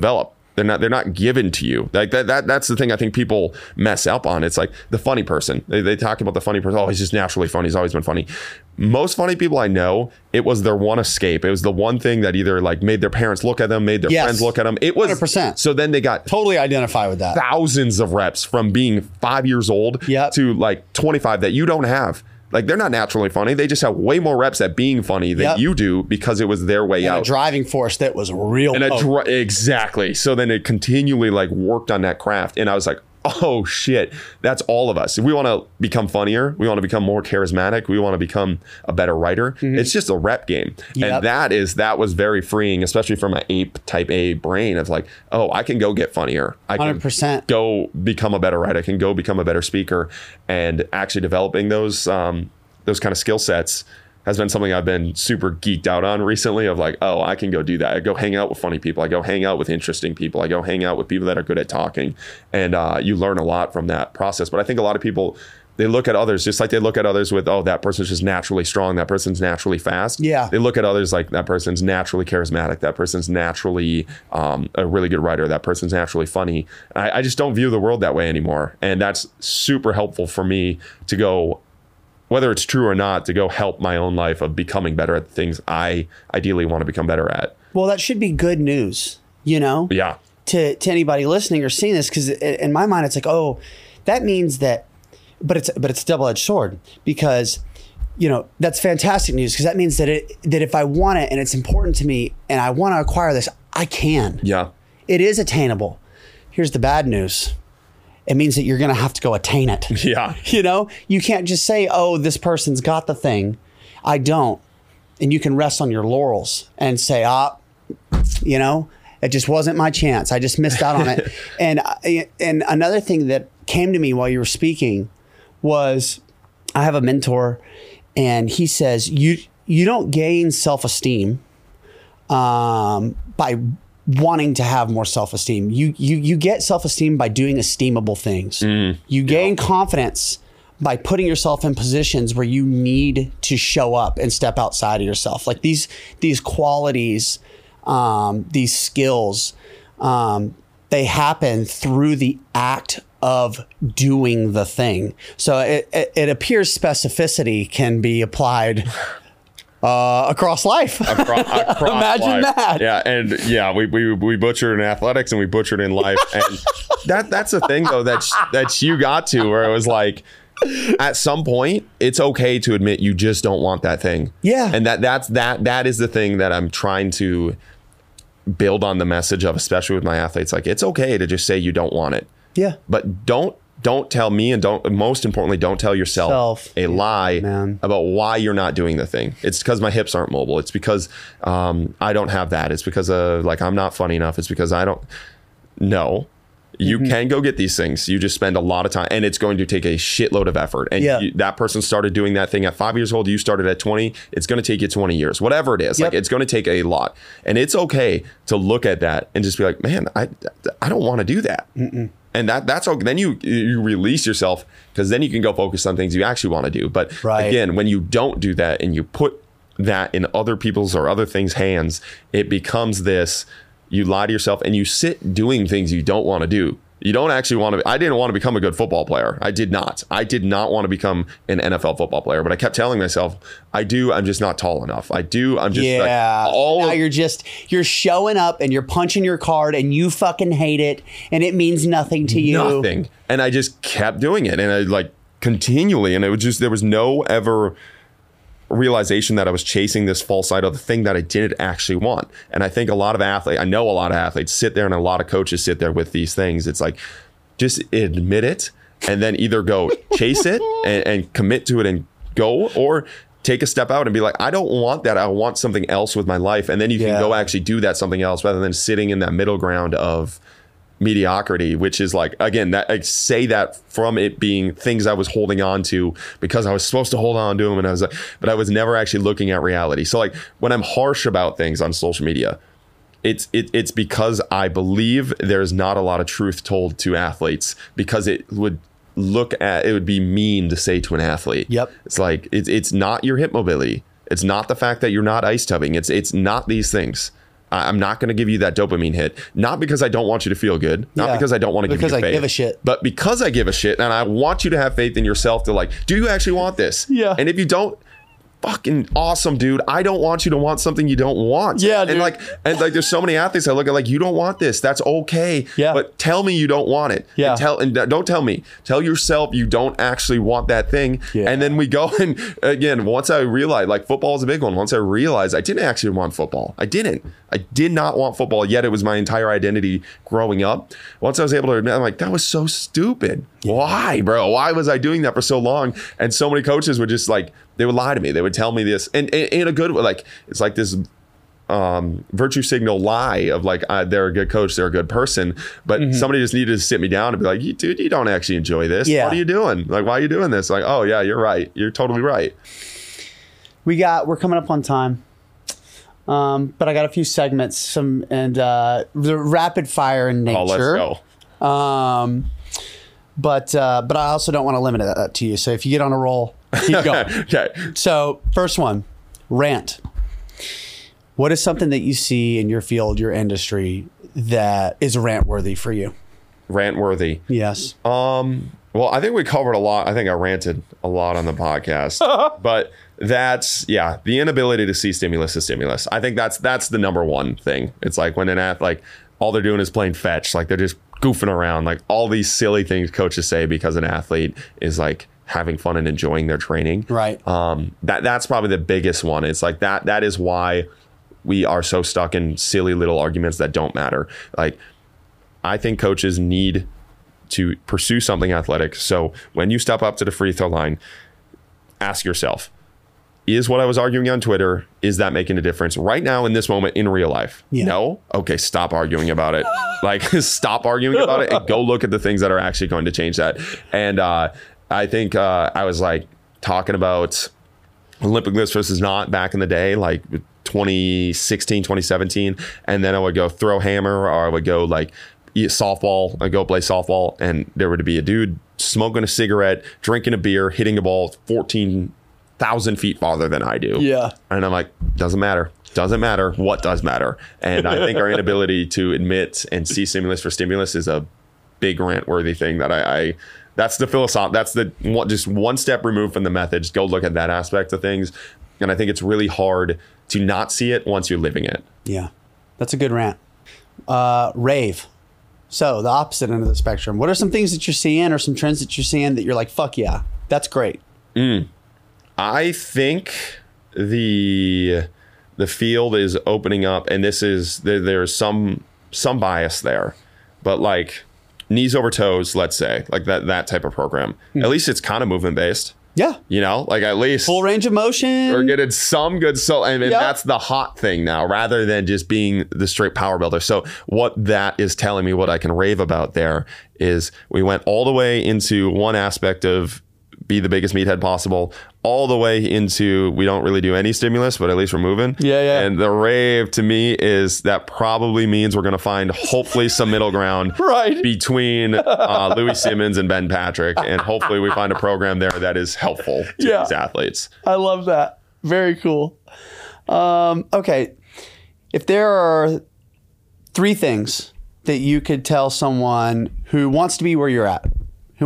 A: They're not given to you. Like that's the thing I think people mess up on. It's like the funny person. They talk about the funny person. Oh, he's just naturally funny. He's always been funny. Most funny people I know, it was their one escape. It was the one thing that either like made their parents look at them, made their friends look at them. It was
B: 100%.
A: So then they got
B: Totally identify with that.
A: thousands of reps from being 5 years old to like 25 that you don't have. Like they're not naturally funny. They just have way more reps at being funny than you do because it was their way out.
B: A driving force that was real.
A: And exactly. So then it continually like worked on that craft. And I was like, oh shit, that's all of us. If we want to become funnier, we want to become more charismatic, we want to become a better writer. It's just a rep game. And that was very freeing, especially for my type A brain of like, oh, I can go get funnier. I can
B: 100%.
A: go become a better writer. I can go become a better speaker. And actually developing those kind of skill sets has been something I've been super geeked out on recently of like, oh, I can go do that. I go hang out with funny people. I go hang out with interesting people. I go hang out with people that are good at talking. And you learn a lot from that process. But I think a lot of people, they look at others just like they look at others with, oh, that person's just naturally strong. That person's naturally fast.
B: Yeah.
A: They look at others like that person's naturally charismatic. That person's naturally a really good writer. That person's naturally funny. I just don't view the world that way anymore. And that's super helpful for me to go, whether it's true or not, to go help my own life of becoming better at the things I ideally want to become better at.
B: Well, that should be good news, you know?
A: Yeah.
B: To anybody listening or seeing this, because in my mind, it's like, oh, that means that, but it's a double-edged sword because, you know, that's fantastic news because that means that if I want it and it's important to me and I want to acquire this, I can.
A: Yeah.
B: It is attainable. Here's the bad news. It means that you're going to have to go attain it.
A: Yeah.
B: You know, you can't just say, oh, this person's got the thing. I don't. And you can rest on your laurels and say, you know, it just wasn't my chance. I just missed out on it. And another thing that came to me while you were speaking was I have a mentor and he says, you don't gain self-esteem by wanting to have more self-esteem. You get self-esteem by doing esteemable things. You gain confidence by putting yourself in positions where you need to show up and step outside of yourself. Like these qualities, these skills, they happen through the act of doing the thing. So it appears specificity can be applied across life. Across Imagine
A: life.
B: that.
A: Yeah, and yeah, we butchered in athletics and we butchered in life, and that's the thing though that you got to where it was like, at some point, it's okay to admit you just don't want that thing.
B: Yeah,
A: and that is the thing that I'm trying to build on the message of, especially with my athletes. Like, it's okay to just say you don't want it.
B: Yeah,
A: but don't tell me, and most importantly, don't tell yourself a lie about why you're not doing the thing. It's because my hips aren't mobile. It's because I don't have that. It's because like I'm not funny enough. It's because I don't. No, you can go get these things. You just spend a lot of time, and it's going to take a shitload of effort. And that person started doing that thing at 5 years old. You started at 20. It's going to take you 20 years, whatever it is. Like, it's going to take a lot, and it's okay to look at that and just be like, man, I don't want to do that. And that's okay. Then you release yourself, because then you can go focus on things you actually want to do. But again, when you don't do that and you put that in other people's or other things' hands, it becomes this, you lie to yourself and you sit doing things you don't want to do. You don't actually want to. I didn't want to become a good football player. I did not want to become an NFL football player. But I kept telling myself, I do. I'm just not tall enough. I do. I'm just now
B: you're showing up and you're punching your card and you fucking hate it and it means nothing to you.
A: Nothing. And I just kept doing it, and I like continually, and it was just, there was no ever realization that I was chasing this false idol, the thing that I didn't actually want. And I think I know a lot of athletes sit there, and a lot of coaches sit there with these things. It's like, just admit it, and then either go chase it and commit to it and go, or take a step out and be like, I don't want that. I want something else with my life. And then you can go actually do that something else, rather than sitting in that middle ground of mediocrity, which is like, again, that I say that from it being things I was holding on to because I was supposed to hold on to them, and I was like, but I was never actually looking at reality. So like, when I'm harsh about things on social media, it's because I believe there's not a lot of truth told to athletes, because it would be mean to say to an athlete. It's like, it's not your hip mobility. It's not the fact that you're not ice tubbing. It's not these things. I'm not going to give you that dopamine hit. Not because I don't want you to feel good. Not because I don't want to give you faith.
B: Because I give a shit.
A: But because I give a shit, and I want you to have faith in yourself to like, do you actually want this?
B: Yeah.
A: And if you don't, fucking awesome, dude. I don't want you to want something you don't want.
B: Yeah, dude.
A: And like there's so many athletes I look at like, you don't want this. That's okay.
B: Yeah.
A: But tell me you don't want it.
B: Yeah.
A: And don't tell me. Tell yourself you don't actually want that thing.
B: Yeah.
A: And then we go and again, once I realized like football is a big one. Once I realized I didn't actually want football. I did not want football, yet it was my entire identity growing up. Once I was able to admit, I'm like, that was so stupid. Why, bro? Why was I doing that for so long? And so many coaches would just like, they would lie to me. They would tell me this, and in a good way, like it's like this virtue signal lie of like they're a good coach, they're a good person, but somebody just needed to sit me down and be like, dude, you don't actually enjoy this.
B: Yeah.
A: What are you doing? Like, why are you doing this? Like, oh yeah, you're right. You're totally right.
B: We're coming up on time. But I got a few segments, the rapid fire in nature.
A: Oh, let's go.
B: But I also don't want to limit that to you. So if you get on a roll, keep going.
A: Okay.
B: So first one, rant. What is something that you see in your field, your industry, that is rant worthy for you?
A: Rant worthy.
B: Yes.
A: Well, I think we covered a lot. I think I ranted a lot on the podcast, but that's, the inability to see stimulus as stimulus. I think that's the number one thing. It's like when an athlete, like all they're doing is playing fetch, like they're just goofing around, like all these silly things coaches say because an athlete is like having fun and enjoying their training.
B: Right.
A: That's probably the biggest one. It's like that is why we are so stuck in silly little arguments that don't matter. Like, I think coaches need to pursue something athletic. So when you step up to the free throw line, ask yourself, is what I was arguing on Twitter, is that making a difference right now in this moment in real life?
B: Yeah.
A: No? Okay, stop arguing about it. Like, stop arguing about it and go look at the things that are actually going to change that. And I think I was like talking about Olympic lifts versus not back in the day, like 2016, 2017. And then I would go throw hammer, or I would go like softball. I'd go play softball, and there would be a dude smoking a cigarette, drinking a beer, hitting a ball 14,000 feet farther than I do.
B: Yeah. And
A: I'm like, doesn't matter. Doesn't matter. What does matter? And I think our inability to admit and see stimulus for stimulus is a big rant-worthy thing that I that's the philosophy. That's the just one step removed from the methods. Go look at that aspect of things. And I think it's really hard to not see it once you're living it.
B: Yeah. That's a good rant. Rave. So the opposite end of the spectrum. What are some things that you're seeing or some trends that you're seeing that you're like, fuck yeah, that's great?
A: I think the field is opening up, and this is there's some bias there, but like knees over toes, let's say, like that type of program. At least it's kind of movement based.
B: Yeah.
A: You know, like at least
B: full range of motion.
A: We're getting some good and that's the hot thing now, rather than just being the straight power builder. So what that is telling me, what I can rave about there, is we went all the way into one aspect of be the biggest meathead possible, all the way into we don't really do any stimulus, but at least we're moving.
B: Yeah.
A: And the rave to me is that probably means we're going to find hopefully some middle ground
B: right
A: between Louis Simmons and Ben Patrick. And hopefully we find a program there that is helpful to these athletes.
B: I love that. Very cool. Okay. If there are 3 things that you could tell someone who wants to be where you're at, who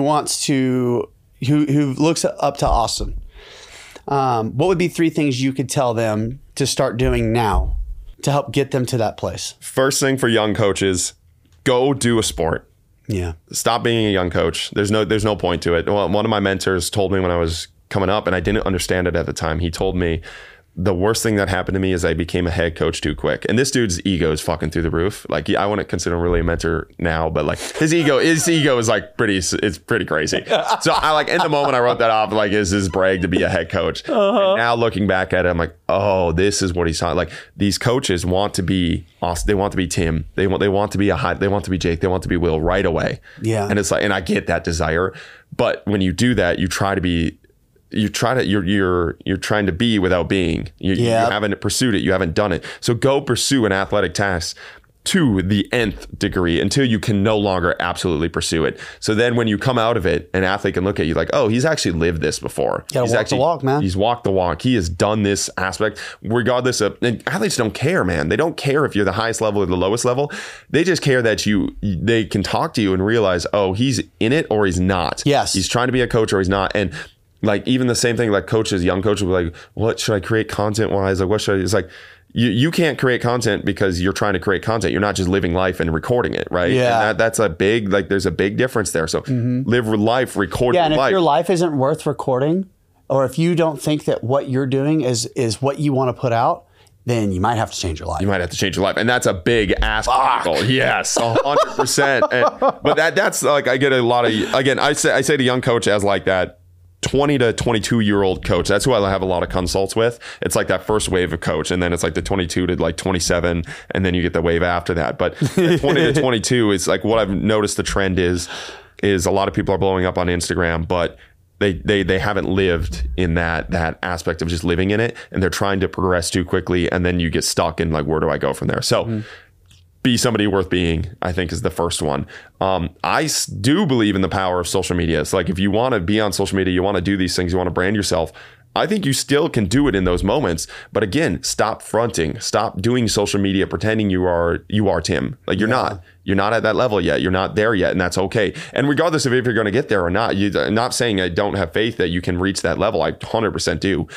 B: looks up to Austin, what would be 3 things you could tell them to start doing now to help get them to that place?
A: First thing for young coaches, go do a sport.
B: Yeah.
A: Stop being a young coach. There's no point to it. Well, one of my mentors told me when I was coming up, and I didn't understand it at the time. He told me the worst thing that happened to me is I became a head coach too quick. And this dude's ego is fucking through the roof. Like, I wouldn't consider him really a mentor now, but like his ego is like it's pretty crazy. So I like in the moment I wrote that off, like, is his brag to be a head coach. And now looking back at it, I'm like, oh, this is what he's talking. Like, these coaches want to be Austin. They want to be Tim. They want to be they want to be Jake. They want to be Will right away.
B: Yeah.
A: And it's like, and I get that desire, but when you do that, you're trying to be without being. You haven't pursued it. You haven't done it. So go pursue an athletic task to the nth degree until you can no longer absolutely pursue it. So then when you come out of it, an athlete can look at you like, oh, he's actually lived this before.
B: You gotta walk the walk, man.
A: He's walked the walk. He has done this aspect regardless of, and athletes don't care, man. They don't care if you're the highest level or the lowest level. They just care that they can talk to you and realize, oh, he's in it or he's not.
B: Yes.
A: He's trying to be a coach or he's not. And like even the same thing, like coaches, young coaches will be like, what should I create content wise? Like, what should I, it's like, you can't create content because you're trying to create content. You're not just living life and recording it, right?
B: Yeah.
A: And that's a big, like, there's a big difference there. So live life, record
C: Yeah,
A: your
C: and if
A: life.
C: your life isn't worth recording, or if you don't think that what you're doing is what you want to put out, then you might have to change your life.
A: You might have to change your life. And that's a big ask. Yes, 100%. But that's like, I get a lot of, again, I say to young coach as like that 20 to 22 year old coach. That's who I have a lot of consults with. It's like that first wave of coach. And then it's like the 22 to like 27. And then you get the wave after that. But 20 to 22 is like what I've noticed the trend is a lot of people are blowing up on Instagram, but they haven't lived in that aspect of just living in it. And they're trying to progress too quickly. And then you get stuck in like, where do I go from there? So be somebody worth being, I think, is the first one. I do believe in the power of social media. It's like if you want to be on social media, you want to do these things, you want to brand yourself, I think you still can do it in those moments. But again, stop fronting, stop doing social media, pretending you are Tim. Like you're not at that level yet. You're not there yet. And that's okay. And regardless of if you're going to get there or not, I'm not saying I don't have faith that you can reach that level. I 100% do.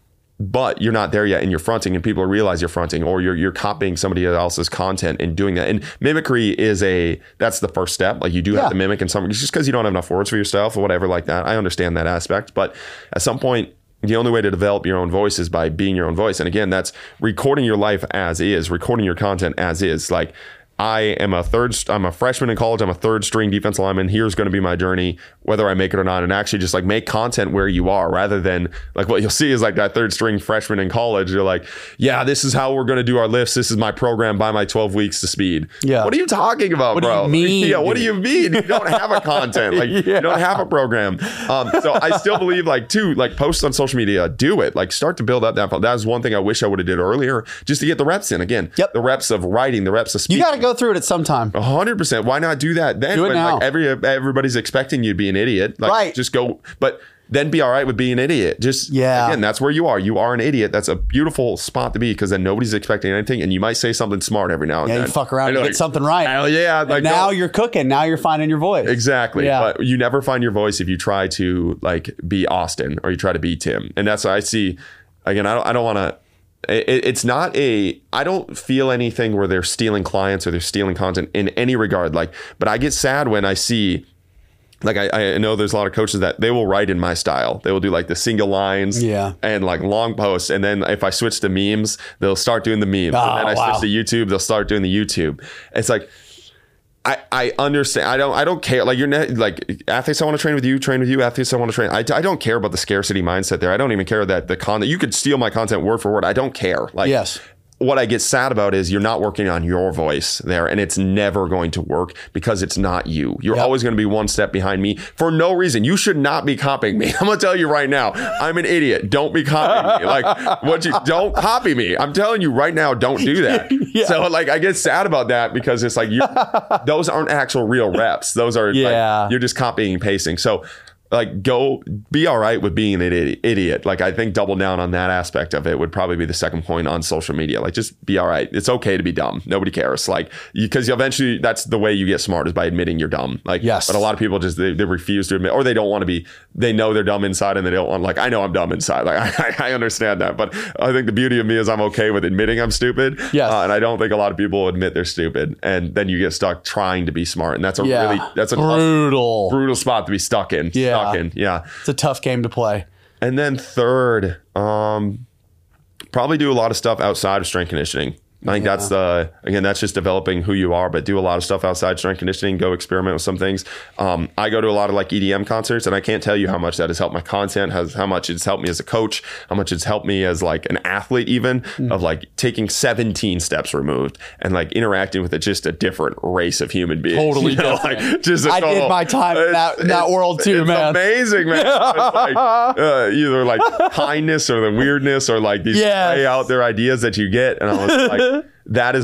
A: But you're not there yet and you're fronting and people realize you're fronting, or you're copying somebody else's content and doing that. And mimicry that's the first step. Like you do have to mimic in some, just because you don't have enough words for yourself or whatever like that. I understand that aspect. But at some point, the only way to develop your own voice is by being your own voice. And again, that's recording your life as is, recording your content as is. Like I'm a freshman in college. I'm a third string defensive lineman. Here's going to be my journey, whether I make it or not. And actually just like make content where you are, rather than like what you'll see is like that third string freshman in college. You're like, yeah, this is how we're going to do our lifts. This is my program by my 12 weeks to speed. Yeah. What are you talking about, bro?
C: What do you mean?
A: Yeah. What do you mean? You don't have a content. Like you don't have a program. So I still believe like post on social media, do it. Like start to build up that. That was one thing I wish I would have did earlier, just to get the reps in again.
C: Yep.
A: The reps of writing, the reps of speaking.
C: You got to go through it at some time.
A: 100%. Why not do that then?
C: Do it now.
A: Like everybody's expecting you to be an idiot. Like,
C: right.
A: Just go, but then be all right with being an idiot. Just again, that's where you are. You are an idiot. That's a beautiful spot to be, because then nobody's expecting anything, and you might say something smart every now and then.
C: Yeah, you fuck around and get something right.
A: Hell yeah! Like
C: now you're cooking. Now you're finding your voice.
A: Exactly. Yeah. But you never find your voice if you try to like be Austin or you try to be Tim. And that's what I see. Again, I don't want to. It's not I don't feel anything where they're stealing clients or they're stealing content in any regard. Like, but I get sad when I see, like, I know there's a lot of coaches that they will write in my style. They will do like the single lines and like long posts. And then if I switch to memes, they'll start doing the memes. And then I switch to YouTube, they'll start doing the YouTube. It's like, I understand. I don't care. Like like athletes I want to train with you. Athletes I want to train. I don't care about the scarcity mindset there. I don't even care that the content, you could steal my content word for word. I don't care. Like,
C: yes.
A: What I get sad about is you're not working on your voice there, and it's never going to work because it's not you. You're always going to be one step behind me for no reason. You should not be copying me. I'm going to tell you right now, I'm an idiot. Don't be copying me. Like don't copy me. I'm telling you right now, don't do that. So like, I get sad about that because it's like, those aren't actual real reps. Those are like, you're just copying and pasting. So like, go be all right with being an idiot. Like, I think double down on that aspect of it would probably be the second point on social media. Like, just be all right. It's okay to be dumb. Nobody cares. Like, because eventually that's the way you get smart, is by admitting you're dumb. Like, but a lot of people just, they refuse to admit, or they don't want to be, they know they're dumb inside and they don't want, like, I know I'm dumb inside. Like, I understand that. But I think the beauty of me is I'm okay with admitting I'm stupid. And I don't think a lot of people admit they're stupid. And then you get stuck trying to be smart. And that's a that's a brutal spot to be stuck in.
C: It's a tough game to play.
A: And then third, probably do a lot of stuff outside of strength conditioning. I think that's that's just developing who you are, but do a lot of stuff outside strength conditioning, go experiment with some things. I go to a lot of like EDM concerts, and I can't tell you how much that has helped my content, how much it's helped me as a coach, how much it's helped me as like an athlete, even of like taking 17 steps removed and like interacting with just a different race of human beings.
C: Totally different.
A: Like, just
C: I did my time in that world too,
A: it's
C: man.
A: Amazing, man. It's like, either like kindness or the weirdness or like these way out there ideas that you get. And I was like, that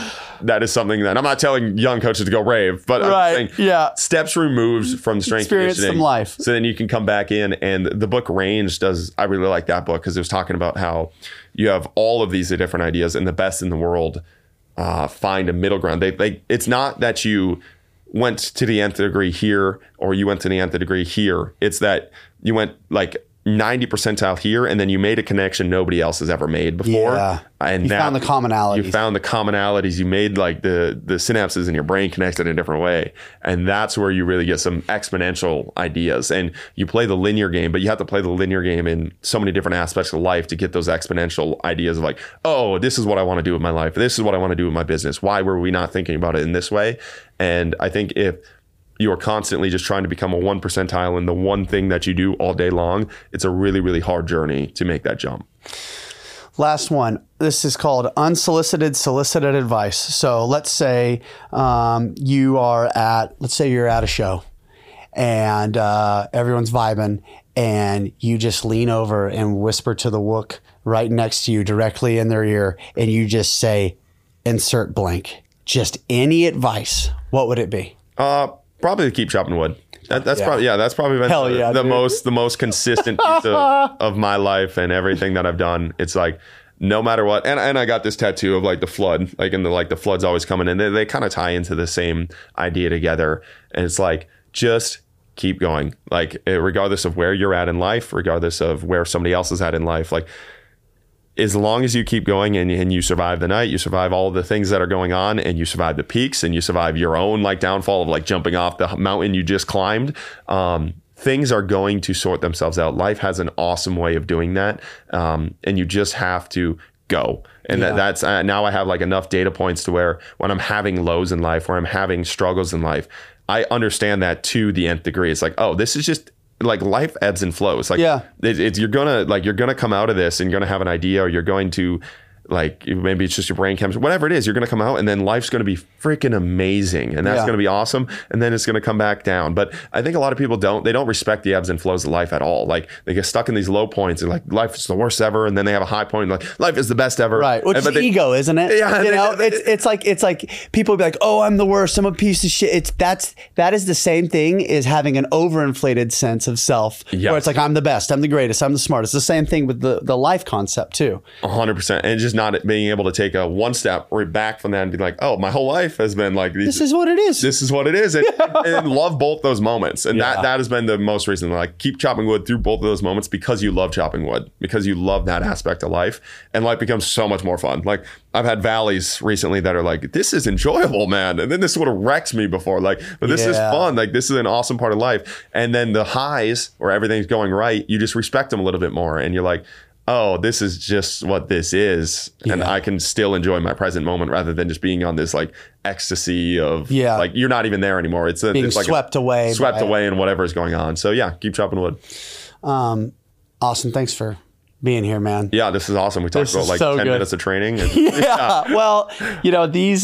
A: is something that I'm not telling young coaches to go rave, but
C: Right,
A: I'm saying
C: yeah.
A: steps removed from strength
C: Experience
A: conditioning.
C: some life.
A: So then you can come back in, and the book Range I really like that book because it was talking about how you have all of these different ideas, and the best in the world find a middle ground. It's not that you went to the nth degree here or you went to the nth degree here. It's that you went like 90 percentile here, and then you made a connection nobody else has ever made before.
C: Yeah.
A: And
C: You found the commonalities.
A: You found the commonalities. You made like the synapses in your brain connected in a different way. And that's where you really get some exponential ideas. And you play the linear game, but you have to play the linear game in so many different aspects of life to get those exponential ideas of like, oh, this is what I want to do with my life. This is what I want to do with my business. Why were we not thinking about it in this way? And I think if you are constantly just trying to become a 1 percentile in the one thing that you do all day long, it's a really, really hard journey to make that jump.
C: Last one. This is called unsolicited, solicited advice. So let's say you're at a show and everyone's vibing, and you just lean over and whisper to the wook right next to you directly in their ear, and you just say, insert blank. Just any advice. What would it be?
A: Probably to keep chopping wood. That's probably been the most consistent piece of my life and everything that I've done. It's like, no matter what, and I got this tattoo of like the flood, like the flood's always coming in. They kind of tie into the same idea together, and it's like, just keep going. Like regardless of where you're at in life, regardless of where somebody else is at in life, like as long as you keep going and you survive the night, you survive all the things that are going on, and you survive the peaks, and you survive your own like downfall of like jumping off the mountain you just climbed, things are going to sort themselves out. Life has an awesome way of doing that. And you just have to go. And that's now I have like enough data points to where when I'm having lows in life, where I'm having struggles in life, I understand that to the nth degree. It's like, oh, this is just like life ebbs and flows. Like you're gonna come out of this and you're gonna have an idea, or you're going to like, maybe it's just your brain chemistry, whatever it is, you're going to come out and then life's going to be freaking amazing. And that's going to be awesome. And then it's going to come back down. But I think a lot of people they don't respect the ebbs and flows of life at all. Like they get stuck in these low points and like life is the worst ever. And then they have a high point and like life is the best ever.
C: Right. Which is ego, isn't it?
A: Yeah.
C: You know, it's like people be like, oh, I'm the worst. I'm a piece of shit. That is the same thing as having an overinflated sense of self, where it's like, I'm the best, I'm the greatest, I'm the smartest. The same thing with the life concept too.
A: 100%. And just not being able to take a one step right back from that and be like, oh, my whole life has been like
C: this is what it is.
A: This is what it is. And love both those moments. And that has been the most reason. Like, keep chopping wood through both of those moments because you love chopping wood, because you love that aspect of life. And life becomes so much more fun. Like, I've had valleys recently that are like, this is enjoyable, man. And then this would have wrecked me before. Like, but this is fun. Like, this is an awesome part of life. And then the highs where everything's going right, you just respect them a little bit more. And you're like, oh, this is just what this is. And I can still enjoy my present moment rather than just being on this like ecstasy of like, you're not even there anymore. It's
C: being
A: like
C: swept away
A: in whatever is going on. So yeah, keep chopping wood.
C: Awesome. Thanks for being here, man.
A: Yeah, this is awesome. We talked about like 10 minutes of training. And,
C: Well, you know, these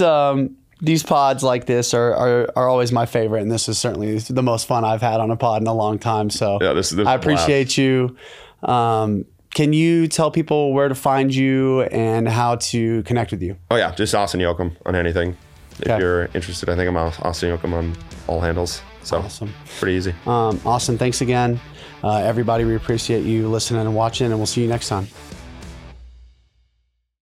C: pods like this are always my favorite, and this is certainly the most fun I've had on a pod in a long time. So
A: this
C: I appreciate you. Can you tell people where to find you and how to connect with you?
A: Oh yeah, just Austin Yoakum on anything. If you're interested, I think I'm Austin Yoakum on all handles. So
C: awesome.
A: Pretty easy.
C: Austin, thanks again. Everybody, we appreciate you listening and watching, and we'll see you next time.